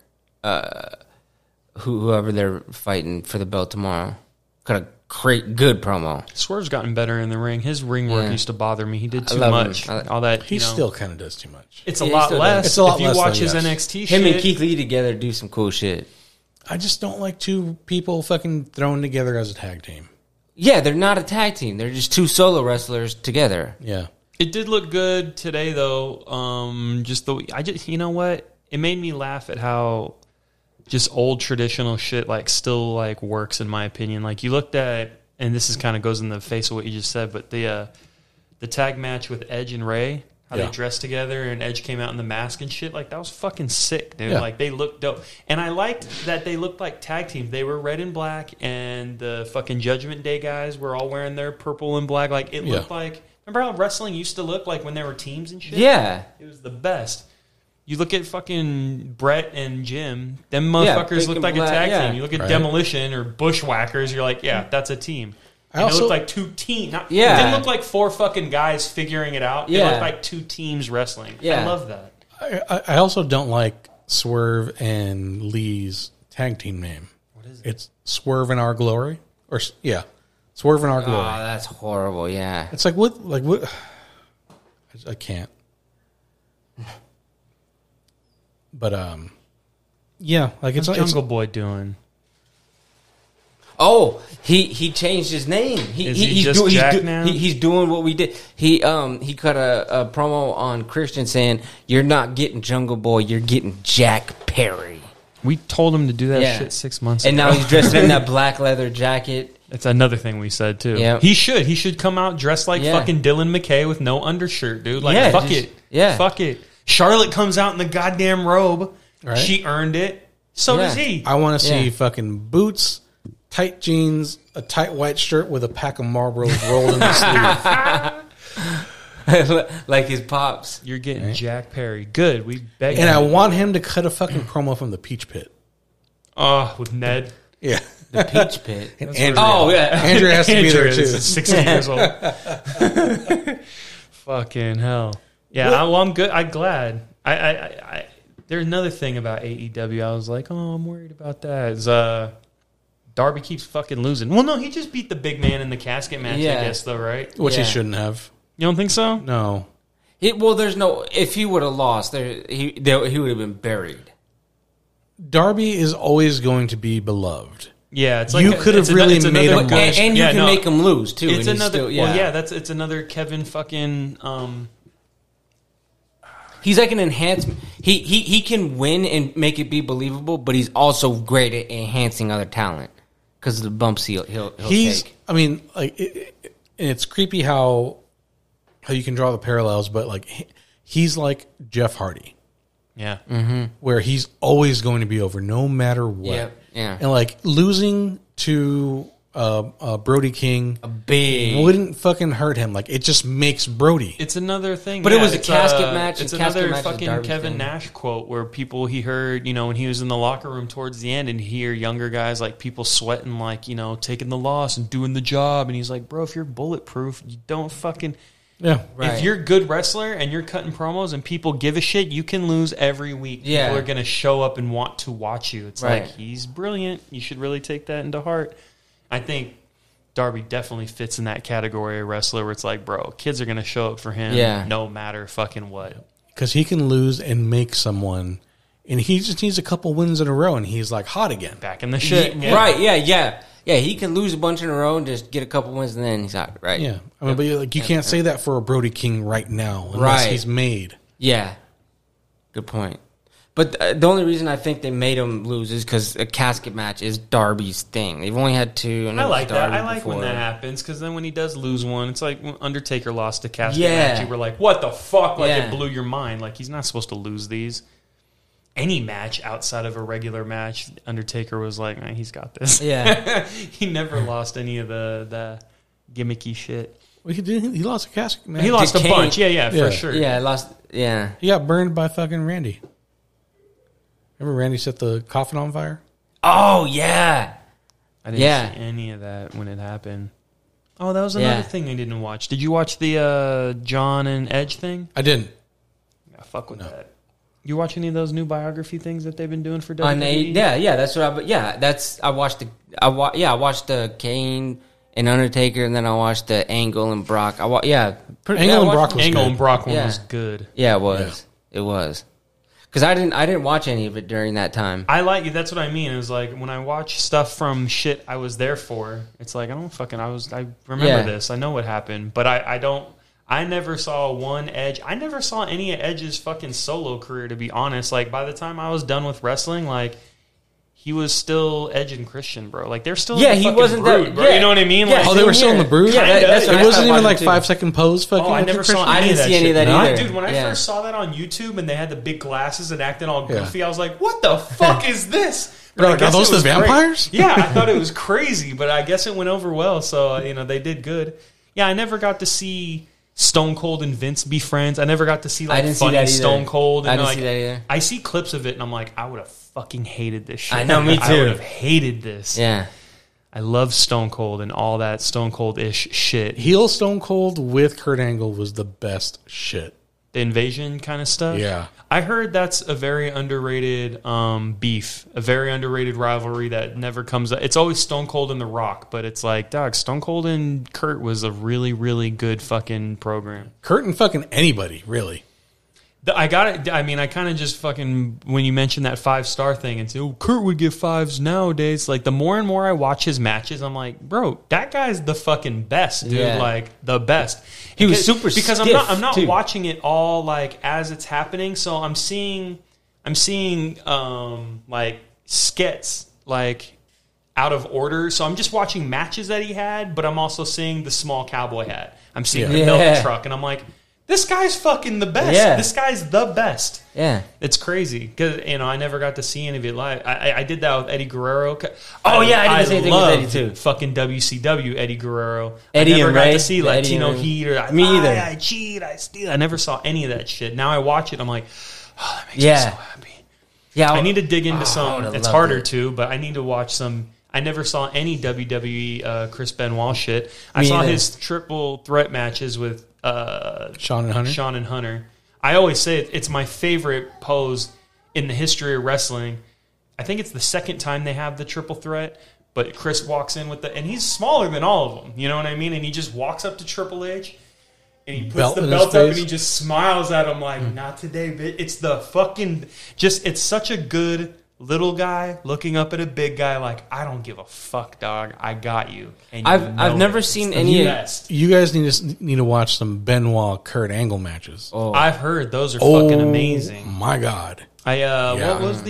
whoever they're fighting for the belt tomorrow. Cut a great good promo. Swerve's gotten better in the ring. His ring work Yeah. used to bother me. He did I too love much. him. All that, He you know, still kind of does too much. It's Yeah, a he lot still less. does. It's a lot if you less, watch though, his yes. NXT Him shit, and Keith Lee together do some cool shit. I just don't like 2 people fucking thrown together as a tag team. Yeah, they're not a tag team. They're just 2 solo wrestlers together. Yeah. it did look good today, though. You know what? It made me laugh at how just old traditional shit still works in my opinion. Like you looked at, and this is kind of goes in the face of what you just said, but the tag match with Edge and Ray, How Yeah. they dressed together and Edge came out in the mask and shit. Like, that was fucking sick, dude. Yeah. Like, they looked dope. And I liked that they looked like tag teams. They were red and black, and the fucking Judgment Day guys were all wearing their purple and black. Like, it looked like... Remember how wrestling used to look like when there were teams and shit? Yeah. It was the best. You look at fucking Brett and Jim, them motherfuckers big look and like a black, tag yeah. team. You look at Right. Demolition or Bushwhackers, you're like, yeah, that's a team. And it looked like two teams. Yeah. It didn't look like four fucking guys figuring it out. It Yeah. looked like two teams wrestling. Yeah. I love that. I also don't like Swerve and Lee's tag team name. What is it? It's Swerve in Our Glory, Swerve in Our Oh, Glory. that's horrible. Yeah. It's like what? Like what? I can't. But yeah, like it's What's it's Jungle Boy doing? Oh, he changed his name. Is he just Jack now? He's doing what we did. He cut a promo on Christian saying, "You're not getting Jungle Boy, you're getting Jack Perry." We told him to do that Yeah. shit 6 months And ago. now he's dressed in that black leather jacket. That's another thing we said, too. Yeah. He should come out dressed like Yeah. fucking Dylan McKay with no undershirt, dude. Like, Yeah, fuck just- it. yeah. Fuck it. Charlotte comes out in the goddamn robe. Right. She earned it. So Yeah. does he. I want to see Yeah. fucking boots, tight jeans, a tight white shirt with a pack of Marlboros rolled in the sleeve. Like his pops. You're getting Jack Perry. Good. We beg And you. I want him to cut a fucking promo from the Peach Pit. Oh, with Ned. Yeah. The Peach Pit. And Andrea. Oh, yeah. Andrea has to be there Andrew too. is 60 years old. Fucking hell. Yeah, I'm good. I'm glad. I there's another thing about AEW. I was like, oh, I'm worried about that. Is Darby keeps fucking losing. Well, no, he just beat the big man in the casket match, Yeah. I guess, though, right? Which Yeah. he shouldn't have. You don't think so? No. Well, there's no. If he would have lost, he would have been buried. Darby is always going to be beloved. Yeah, it's like You could have really it's made another him good- And you yeah, can no, make him lose too. It's and he's another. still- yeah. Well, yeah, it's another Kevin fucking. He's like an enhancement. He can win and make it be believable, but he's also great at enhancing other talent because of the bumps he'll He's. take. I mean, like, and it's creepy how you can draw the parallels, but like, he's like Jeff Hardy, Yeah. where he's always going to be over no matter what. Yep, yeah. And like losing to Brody King Big. wouldn't fucking hurt him. Like it just makes Brody. It's another thing. But it was a it's casket match, It's and casket another match is fucking Darby's Kevin thing. Nash quote where he heard, when he was in the locker room towards the end and hear younger guys, like people sweating, like, taking the loss and doing the job. And he's like, bro, if you're bulletproof, you don't fucking... Yeah. Right. If you're a good wrestler and you're cutting promos and people give a shit, you can lose every week. Yeah. People are going to show up and want to watch you. It's Right. like, he's brilliant. You should really take that into heart. I think Darby definitely fits in that category of wrestler where it's like, bro, kids are going to show up for him Yeah. no matter fucking what. Because he can lose and make someone, and he just needs a couple wins in a row, and he's like hot again. Back in the shit. Yeah, right? Yeah. He can lose a bunch in a row and just get a couple wins, and then he's out. Right? Yeah, I mean, but like you can't say that for a Brody King right now, unless Right. he's made. Yeah. Good point. But the only reason I think they made him lose is because a casket match is Darby's thing. They've only had two. And I it was like that. Darby I like when before. that happens because then when he does lose one, it's like when Undertaker lost a casket Yeah. match. You were like, what the fuck? Like, Yeah. it blew your mind. Like, he's not supposed to lose these. Any match outside of a regular match, Undertaker was like, man, he's got this. Yeah. He never lost any of the gimmicky shit. Well, he did. He lost a casket match. He lost a Kane- bunch. Yeah, Yeah. for sure. Yeah, I lost. Yeah. He got burned by fucking Randy. Remember Randy set the coffin on fire? Oh, yeah. I didn't Yeah. see any of that when it happened. Oh, that was another Yeah. thing I didn't watch. Did you watch the John and Edge thing? I didn't. Yeah, fuck with that. You watch any of those new biography things that they've been doing for WWE? On yeah, that's what I watched I watched the Kane and Undertaker, and then I watched the Angle and Brock. Angle I and watched- Brock was Angle good. and Brock one Yeah. was good. Yeah, it was. It was. Because I didn't watch any of it during that time. I like it. That's what I mean. It was like when I watch stuff from shit I was there for. It's like I remember Yeah. this. I know what happened, but I never saw one Edge. I never saw any of Edge's fucking solo career. To be honest, like by the time I was done with wrestling, like he was still Edge and Christian, bro. Like they're still Yeah, in the he fucking wasn't that- Brood, bro. yeah. You know what I mean? Yeah, Like, Oh, they were still in the Brood? Yeah, that's what It I wasn't stopped even like watching, 5-second pose. Fucking oh, I Edge never and saw Christian? any I didn't of that see any shit. of that No, either. dude, when I Yeah. first saw that on YouTube and they had the big glasses and acting all Yeah. goofy, I was like, what the fuck is this? But You're I like, guess are those it the was great. vampires? Yeah, I thought it was crazy, but I guess it went over well. So, they did good. Yeah, I never got to see Stone Cold and Vince be friends. I never got to see I like didn't see funny that either. Stone Cold. And I didn't like, see that either. I see clips of it and I'm like, I would have fucking hated this shit. I know, me I too. would have hated this. Yeah. I love Stone Cold and all that Stone Cold-ish shit. Heel Stone Cold with Kurt Angle was the best shit. The invasion kind of stuff. Yeah. I heard that's a very underrated beef, a very underrated rivalry that never comes up. It's always Stone Cold and The Rock, but it's like, dog, Stone Cold and Kurt was a really, really good fucking program. Kurt and fucking anybody, really. I got it. I mean, I kind of just fucking, when you mentioned that 5-star thing and say, oh, Kurt would give 5s nowadays. Like, the more and more I watch his matches, I'm like, bro, that guy's the fucking best, dude. Yeah. Like, the best. He was super because stiff, I'm not too. watching it all like as it's happening. So I'm seeing like skits like out of order. So I'm just watching matches that he had, but I'm also seeing the small cowboy hat. I'm seeing the Yeah. milk truck, and I'm like, this guy's fucking the best. Yeah. This guy's the best. Yeah. It's crazy because I never got to see any of it live. I did that with Eddie Guerrero. Oh, yeah, I did the same thing with Eddie, loved too. Fucking WCW Eddie Guerrero. Eddie I never and got Ray, to see the Eddie Latino and Ray. Heat or Me either. I cheat, I steal. I never saw any of that shit. Now I watch it, I'm like, oh, that makes Yeah. me so happy. Yeah. I need to dig into I some. would've It's loved harder it. to, but I need to watch some. I never saw any WWE Chris Benoit shit. I Me saw either. his triple threat matches with Sean and Hunter. Sean and Hunter. I always say it's my favorite pose in the history of wrestling. I think it's the second time they have the triple threat, but Chris walks in with and he's smaller than all of them. You know what I mean? And he just walks up to Triple H and he puts Belt the in his belt up and face. he just smiles at him like, not today, bitch. It's the fucking it's such a good little guy looking up at a big guy like, I don't give a fuck, dog. I got you. And you I've know never it. seen It's the any- best. You guys need to watch some Benoit Kurt Angle matches. Oh. I've heard those are fucking amazing. My God. Yeah. Yeah. What was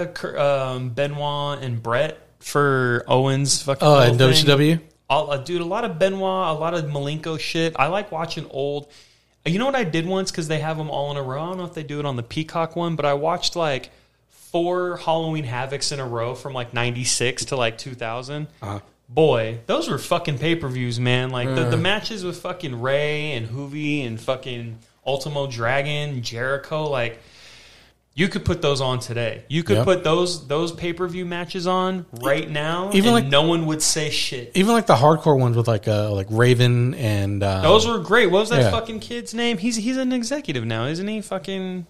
the Benoit and Brett for Owens fucking Oh, little and thing? WCW? Dude, a lot of Benoit, a lot of Malenko shit. I like watching old. You know what I did once because they have them all in a row. I don't know if they do it on the Peacock one, but I watched like 4 Halloween Havocs in a row from like 96 to like 2000. Boy, those were fucking pay-per-views, man. Like the matches with fucking Ray and Hoovy and fucking Ultimo Dragon, Jericho, like you could put those on today. You could Yep. put those pay-per-view matches on right now, Even and like- no one would say shit. Even like the hardcore ones with like Raven and Those were great. What was that yeah. fucking kid's name? He's an executive now, isn't he? Fucking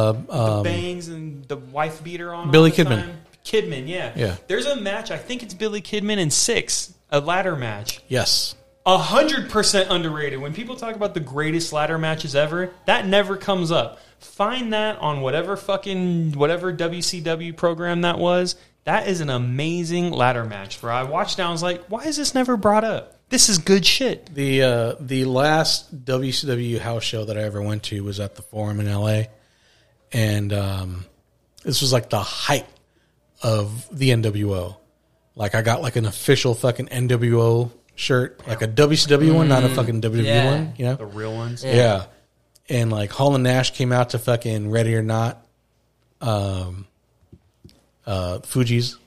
bangs and the wife beater on Billy all the Kidman. time. Kidman, yeah. Yeah. There's a match. I think it's Billy Kidman in 6, a ladder match. yes. 100% underrated. When people talk about the greatest ladder matches ever, that never comes up. Find that on whatever WCW program that was. That is an amazing ladder match, bro. I watched it and I was like, why is this never brought up? This is good shit. The last WCW house show that I ever went to was at the Forum in LA, and this was like the height of the NWO. Like I got like an official fucking NWO shirt, like a WCW one, not a fucking WWE Yeah. one. You know, The real ones. yeah. And like Hall and Nash came out to fucking Ready or Not, Fuji's.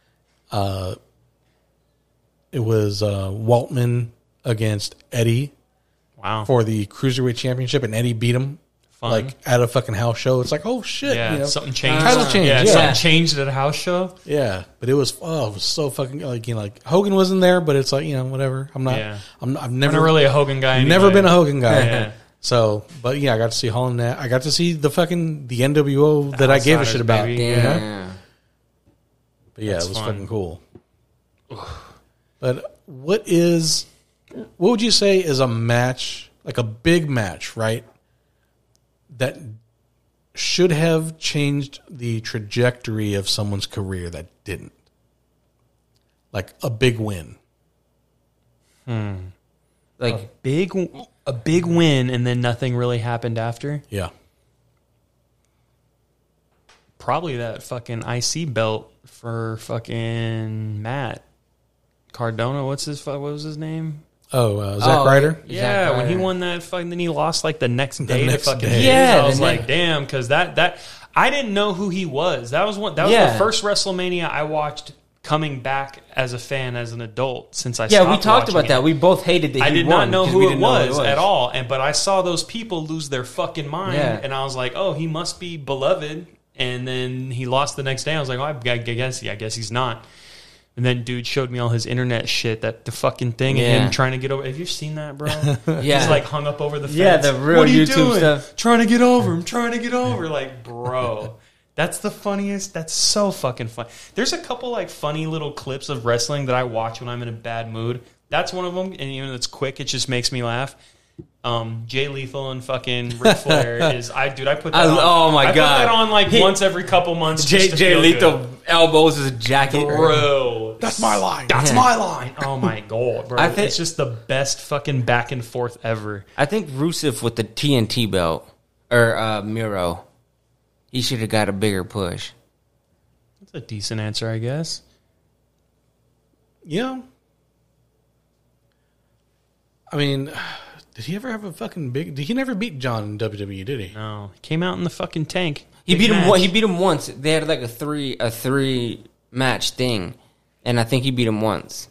It was Waltman against Eddie Wow. for the Cruiserweight Championship, and Eddie beat him Fun. like at a fucking house show. It's like, oh shit, Yeah, you know? something changed. Title change, Yeah, yeah. something changed at a house show. Yeah, but it was so fucking like, you know, like Hogan wasn't there, but it's like, you know, whatever. I'm not. Yeah. I've I'm never not really a Hogan guy. never anyway. been a Hogan guy. Yeah. So, but yeah, I got to see Hall and Nash. I got to see the NWO that I gave a shit about. Outsiders, baby. you know? Yeah. But yeah, That's it was fun. fucking cool. But what would you say is a match, like a big match, right? That should have changed the trajectory of someone's career that didn't? Like a big win. Like A big win, and then nothing really happened after. Yeah. probably that fucking IC belt for fucking Matt Cardona. What was his name? Oh, Zack Ryder? Yeah, Zack when he Ryder. won that fight, then he lost like the next day. next to fucking day. Yeah, I was the like, next- damn, because that I didn't know who he was. That was the Yeah. first WrestleMania I watched coming back as a fan as an adult since I Yeah, we stopped talked watching about it. that. We both hated that I he did won not know 'cause who we it didn't know was at all, but I saw those people lose their fucking mind, Yeah. and I was like, "Oh, he must be beloved." And then he lost the next day. I was like, "Oh, I guess he's not." And then dude showed me all his internet shit, that the fucking thing, and Yeah. him trying to get over. Have you seen that, bro? Yeah. He's like hung up over the fence. Yeah, the real what are you YouTube doing? stuff. Trying to get over. I'm trying to get over. Like, bro. That's the funniest. That's so fucking fun. There's a couple like funny little clips of wrestling that I watch when I'm in a bad mood. That's one of them, and even though it's quick, it just makes me laugh. Jay Lethal and fucking Ric Flair is I put that on. Oh my I God. put that on like once every couple months. just to Jay feel Lethal good. elbows his jacket. Bro, That's my line. that's Yeah. my line. Oh my god, bro! I think- it's just the best fucking back and forth ever. I think Rusev with the TNT belt or Miro, he should have got a bigger push. That's a decent answer, I guess. Yeah. I mean, did he ever have a fucking big... He never beat John in WWE, did he? No, came out in the fucking tank. He Big beat him. match. He beat him once. They had like a three match thing, and I think he beat him once.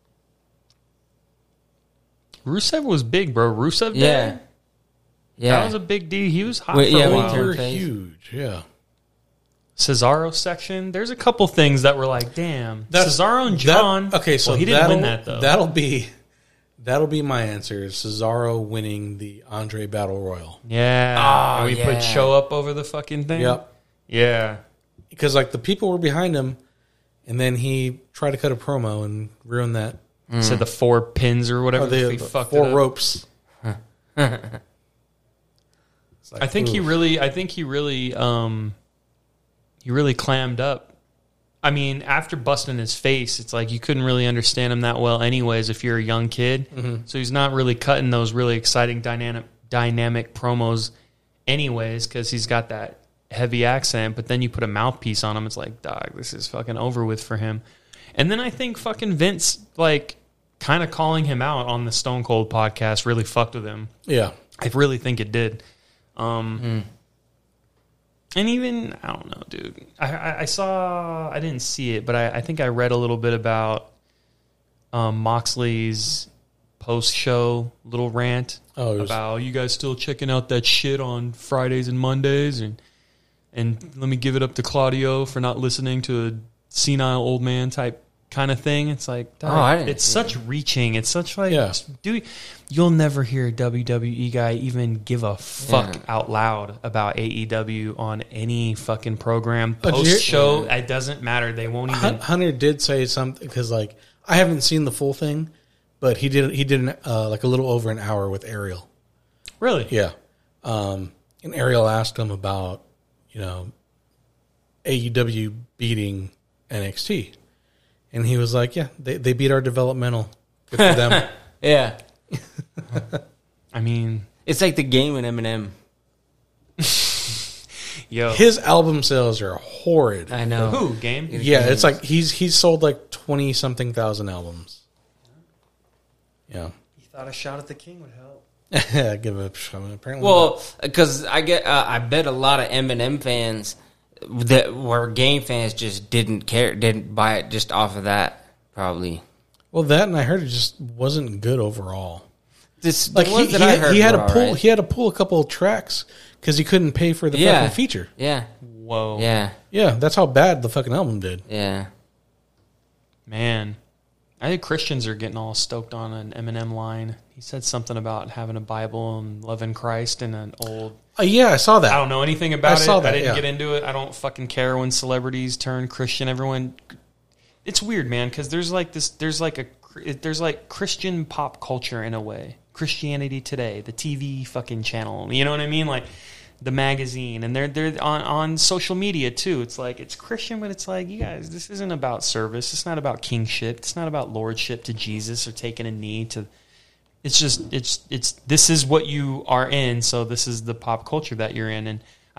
Rusev was big, bro. Rusev, Yeah, Day? yeah. That was a big deal. He was hot Wait, for yeah, a when he while. turned- They were face. huge, yeah. Cesaro section. There's a couple things that were like, damn. That's- Cesaro and John. okay, so well, he didn't win that though. That'll be my answer. Is Cesaro winning the Andre Battle Royal? Yeah. Oh, And we yeah. put show up over the fucking thing. Yep. Yeah. Because like the people were behind him, and then he tried to cut a promo and ruin that. Said the 4 pins or whatever. Or the he fucked 4 it up. ropes. It's like, I think he oof. really clammed up. I mean, after busting his face, it's like you couldn't really understand him that well anyways if you're a young kid. So he's not really cutting those really exciting dynamic promos anyways because he's got that heavy accent. But then you put a mouthpiece on him, it's like, dog, this is fucking over with for him. And then I think fucking Vince, like, kind of calling him out on the Stone Cold podcast really fucked with him. Yeah. I really think it did. And even, I don't know, dude. I didn't see it, but I think I read a little bit about Moxley's post-show little rant Oh, it was- about you guys still checking out that shit on Fridays and Mondays, and let me give it up to Claudio for not listening to a senile old man type kind of thing. It's like, dog, I didn't it's see such reaching. It's such like, Yeah. dude, you'll never hear a WWE guy even give a fuck Yeah. out loud about AEW on any fucking program. But you- Post show, it doesn't matter. They won't even. Hunter did say something because like I haven't seen the full thing, but he did like a little over an hour with Ariel. Really? Yeah. And Ariel asked him about, AEW beating NXT. And he was like, yeah, they beat our developmental. Good for them. Yeah. I mean, It's like the game in Eminem. yo, His album sales are horrid. I know. who game? Yeah, it's like he's sold like 20-something thousand albums. Yeah. You thought a shot at the king would help. Give it apparently. Well, because I bet a lot of Eminem fans that were game fans just didn't buy it just off of that. Probably. well, that and I heard it just wasn't good overall. This Like the ones that I heard he had were to pull alright. he had to pull a couple of tracks because he couldn't pay for the Yeah. fucking feature. Yeah. Whoa, Yeah. Yeah, that's how bad the fucking album did. Yeah. man. I think Christians are getting all stoked on an Eminem line. He said something about having a Bible and loving Christ and an old. Yeah, I saw that. I don't know anything about I saw it. that, I didn't yeah. get into it. I don't fucking care when celebrities turn Christian. Everyone, it's weird, man, because there's like Christian pop culture in a way. Christianity Today, the TV fucking channel. You know what I mean? Like the magazine, and they're on social media too. It's like it's Christian, but it's like, you guys, this isn't about service. It's not about kingship. It's not about lordship to Jesus or taking a knee to. It's just it's this is what you are in, so this is the pop culture that you're in. And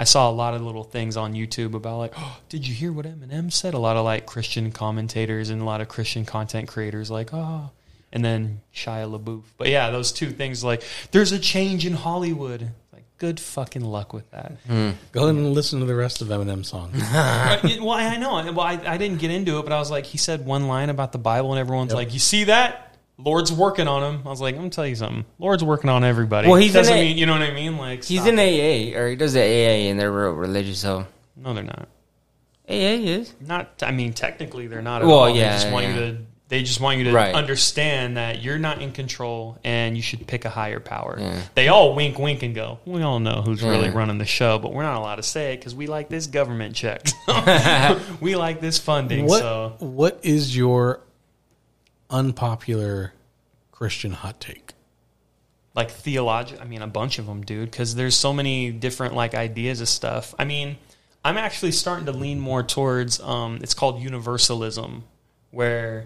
I saw a lot of little things on YouTube about like, oh, did you hear what Eminem said? A lot of like Christian commentators and a lot of Christian content creators like, oh, and then Shia LaBeouf. But yeah, those two things like, there's a change in Hollywood. Like, good fucking luck with that. Go ahead and listen to the rest of Eminem's songs. Well, I know. Well, I didn't get into it, but I was like, he said one line about the Bible, and everyone's like, you see that? Lord's working on him. I was like, I'm gonna tell you something. Lord's working on everybody. Well, he's doesn't in mean, you know what I mean? Like, he's stop in it. AA, or he does the AA, and they're real religious. So No, they're not. AA is. Not. I mean, technically, they're not. At Well, all. yeah, They just want you to Right. understand that you're not in control, and you should pick a higher power. Yeah. They all wink, wink, and go. We all know who's really running the show, but we're not allowed to say it because we like this government check. We like this funding. What is your unpopular Christian hot take? Like theological, I mean, a bunch of them, dude, because there's so many different like ideas of stuff. I mean, I'm actually starting to lean more towards it's called universalism, where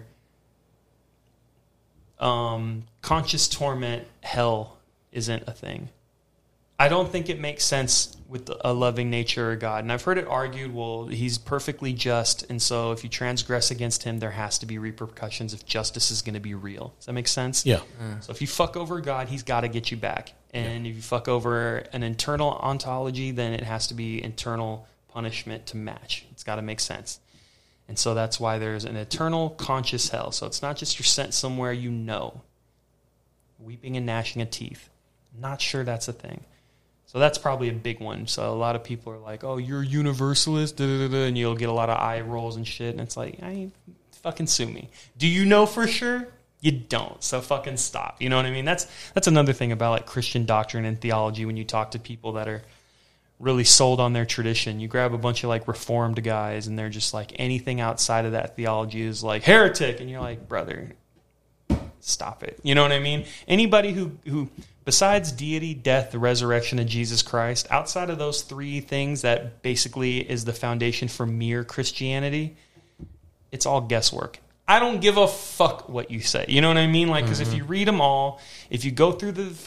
conscious torment, hell isn't a thing. I don't think it makes sense with a loving nature of God. And I've heard it argued, well, he's perfectly just, and so if you transgress against him, there has to be repercussions if justice is going to be real. Does that make sense? Yeah. So if you fuck over God, he's got to get you back. And if you fuck over an internal ontology, then it has to be internal punishment to match. It's got to make sense. And so that's why there's an eternal conscious hell. So it's not just you're sent somewhere you know. Weeping and gnashing of teeth. Not sure that's a thing. So that's probably a big one. So a lot of people are like, oh, you're a universalist, da, da, da, da, and you'll get a lot of eye rolls and shit. And it's like, fucking sue me. Do you know for sure? You don't. So fucking stop. You know what I mean? That's another thing about like Christian doctrine and theology when you talk to people that are really sold on their tradition. You grab a bunch of like Reformed guys and they're just like anything outside of that theology is like heretic. And you're like, brother, stop it. You know what I mean? Anybody who besides deity, death, the resurrection of Jesus Christ, outside of those three things that basically is the foundation for mere Christianity, it's all guesswork. I don't give a fuck what you say. You know what I mean? Like, because if you read them all, if you go through the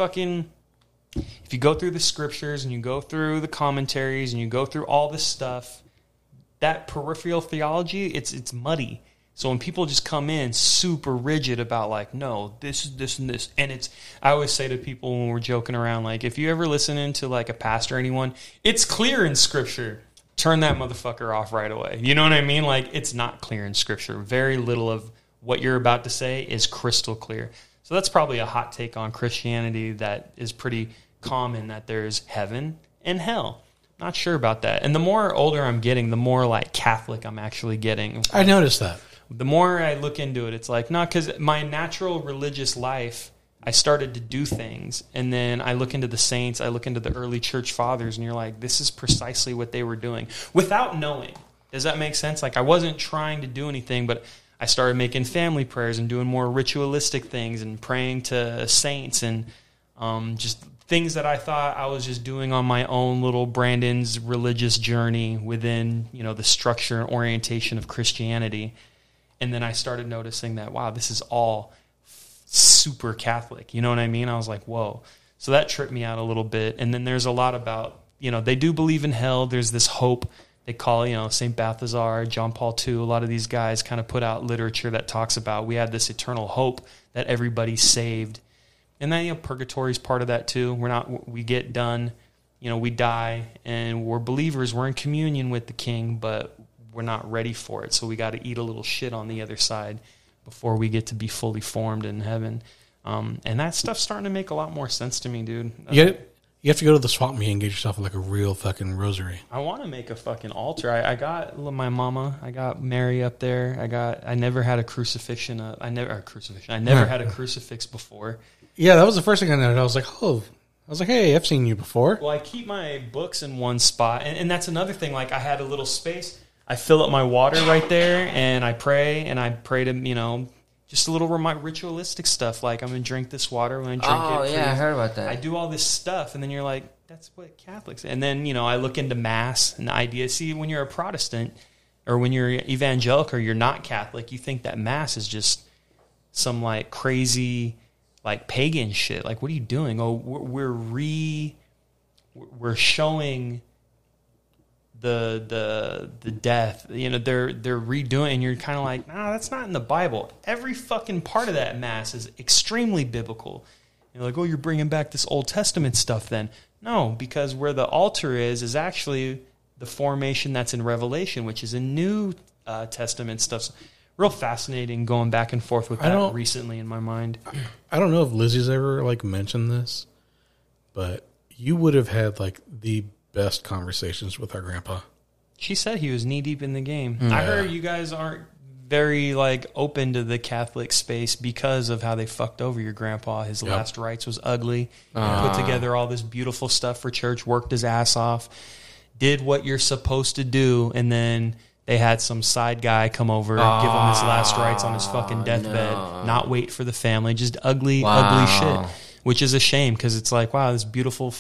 scriptures and you go through the commentaries and you go through all this stuff, that peripheral theology, it's muddy. So when people just come in super rigid about like, no, this is this and this, and I always say to people when we're joking around, like, if you ever listen into like a pastor or anyone, it's clear in Scripture. Turn that motherfucker off right away. You know what I mean? Like, it's not clear in Scripture. Very little of what you're about to say is crystal clear. So that's probably a hot take on Christianity that is pretty common, that there's heaven and hell. Not sure about that. And the more older I'm getting, the more like Catholic I'm actually getting. I noticed that. The more I look into it, it's like, not because my natural religious life, I started to do things. And then I look into the saints, I look into the early church fathers, and you're like, this is precisely what they were doing without knowing. Does that make sense? Like, I wasn't trying to do anything, but I started making family prayers and doing more ritualistic things and praying to saints and just things that I thought I was just doing on my own little Brandon's religious journey within, you know, the structure and orientation of Christianity. And then I started noticing that, wow, this is all super Catholic. You know what I mean? I was like, whoa. So that tripped me out a little bit. And then there's a lot about, you know, they do believe in hell. There's this hope. They call, you know, St. Balthazar, John Paul II. A lot of these guys kind of put out literature that talks about we have this eternal hope that everybody's saved. And then, you know, purgatory is part of that too. We get done, you know, we die, and we're believers. We're in communion with the King, but we're not ready for it. So we got to eat a little shit on the other side before we get to be fully formed in heaven. And that stuff's starting to make a lot more sense to me, dude. You have to go to the swap meet and get yourself like a real fucking rosary. I want to make a fucking altar. I got my mama. I got Mary up there. I never had a crucifixion. I never had a crucifix before. Yeah, that was the first thing I noticed. I was like, hey, I've seen you before. Well, I keep my books in one spot, and that's another thing. Like, I had a little space. I fill up my water right there, and I pray to, you know, just a little ritualistic stuff. Like, I'm going to drink this water. I'm going to drink it. Oh, yeah, I heard about that. I do all this stuff, and then you're like, that's what Catholics... And then, you know, I look into Mass and the idea. See, when you're a Protestant or when you're evangelical or you're not Catholic, you think that Mass is just some, like, crazy, like, pagan shit. Like, what are you doing? Oh, we're showing the death. You know, they're redoing, and you're kind of like, nah, that's not in the Bible. Every fucking part of that mass is extremely biblical. You're like, oh, you're bringing back this Old Testament stuff then. No, because where the altar is actually the formation that's in Revelation, which is a New Testament stuff. So, real fascinating going back and forth with that recently in my mind. I don't know if Lizzie's ever like mentioned this, but you would have had like the best conversations with our grandpa. She said he was knee deep in the game. I heard you guys aren't very like open to the Catholic space because of how they fucked over your grandpa. His last rites was ugly. He put together all this beautiful stuff for church, worked his ass off, did what you're supposed to do, and then they had some side guy come over, give him his last rites on his fucking deathbed, not wait for the family, just ugly shit. Which is a shame because it's like, wow, this beautiful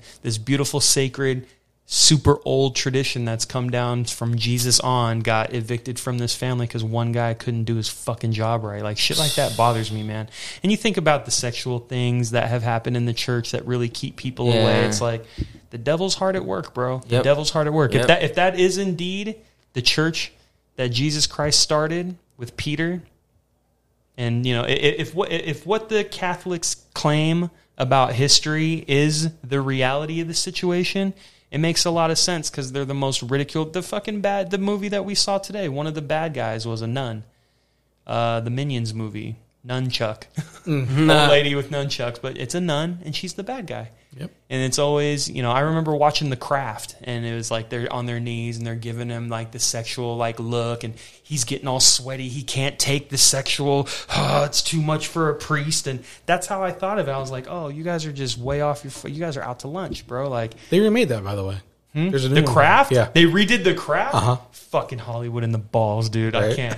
sacred, super old tradition that's come down from Jesus on got evicted from this family because one guy couldn't do his fucking job right. Like, shit like that bothers me, man. And you think about the sexual things that have happened in the church that really keep people away. It's like, the devil's hard at work, bro. The devil's hard at work. If that is indeed the church that Jesus Christ started with Peter, and you know, if what the Catholics claim about history is the reality of the situation, it makes a lot of sense because they're the most ridiculed. The movie that we saw today, one of the bad guys was a nun. The Minions movie, Nunchuck, old lady with nunchucks, but it's a nun and she's the bad guy. Yep. And it's always, you know, I remember watching The Craft, and it was like they're on their knees and they're giving him like the sexual like look, and he's getting all sweaty. He can't take the sexual. It's too much for a priest, and that's how I thought of it. I was like, oh, you guys are just way off your. You guys are out to lunch, bro. Like, they remade that, by the way. There's a new The Craft? one. Yeah, they redid The Craft. Fucking Hollywood in the balls, dude. Right? I can't.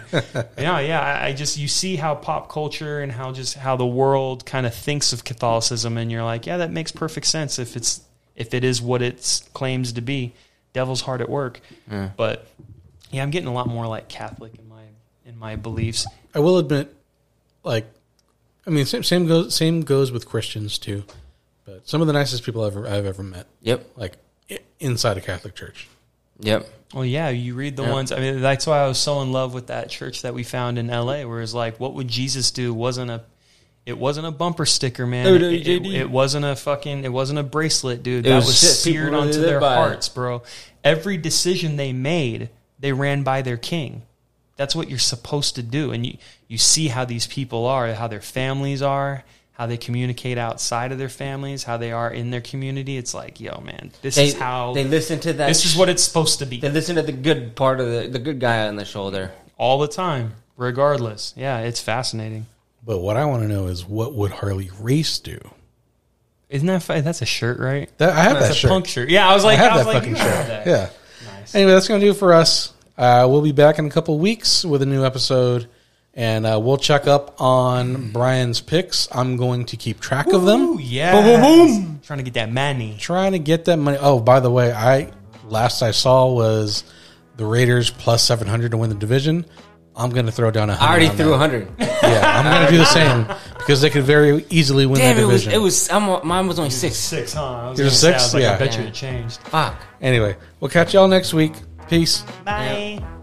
I just, you see how pop culture and how the world kind of thinks of Catholicism, and you're like, yeah, that makes perfect sense if it is what it claims to be. Devil's hard at work. But yeah, I'm getting a lot more like Catholic in my beliefs. I will admit, like, I mean, same goes with Christians too. But some of the nicest people I've ever met. Yep. Like, inside a Catholic church. Yep. Well, yeah, you read the ones. I mean, that's why I was so in love with that church that we found in L.A., where it's like, what would Jesus do? It wasn't a bumper sticker, man. It wasn't a bracelet, dude. That was seared onto their hearts, bro. Every decision they made, they ran by their king. That's what you're supposed to do. And you see how these people are, how their families are, how they communicate outside of their families, how they are in their community. It's like, yo, man, this is how they listen to that. This is what it's supposed to be. They listen to the good part of the good guy on the shoulder all the time, regardless. Yeah, it's fascinating. But what I want to know is, what would Harley Race do? Isn't that that's a shirt, right? I have that shirt. Punk shirt. Yeah, I was like, I have that fucking shirt. That. Yeah. Nice. Anyway, that's going to do it for us. We'll be back in a couple weeks with a new episode. And we'll check up on Brian's picks. I'm going to keep track of them. Yeah. Boom, boom, boom. Trying to get that money. Oh, by the way, last I saw was the Raiders plus 700 to win the division. I'm going to throw down 100. I already threw 100. Yeah, I'm going to do the same because they could very easily win that division. Mine was only 6. 6, huh? I was It was 6? I bet you it changed. Fuck. Anyway, we'll catch y'all next week. Peace. Bye. Yeah.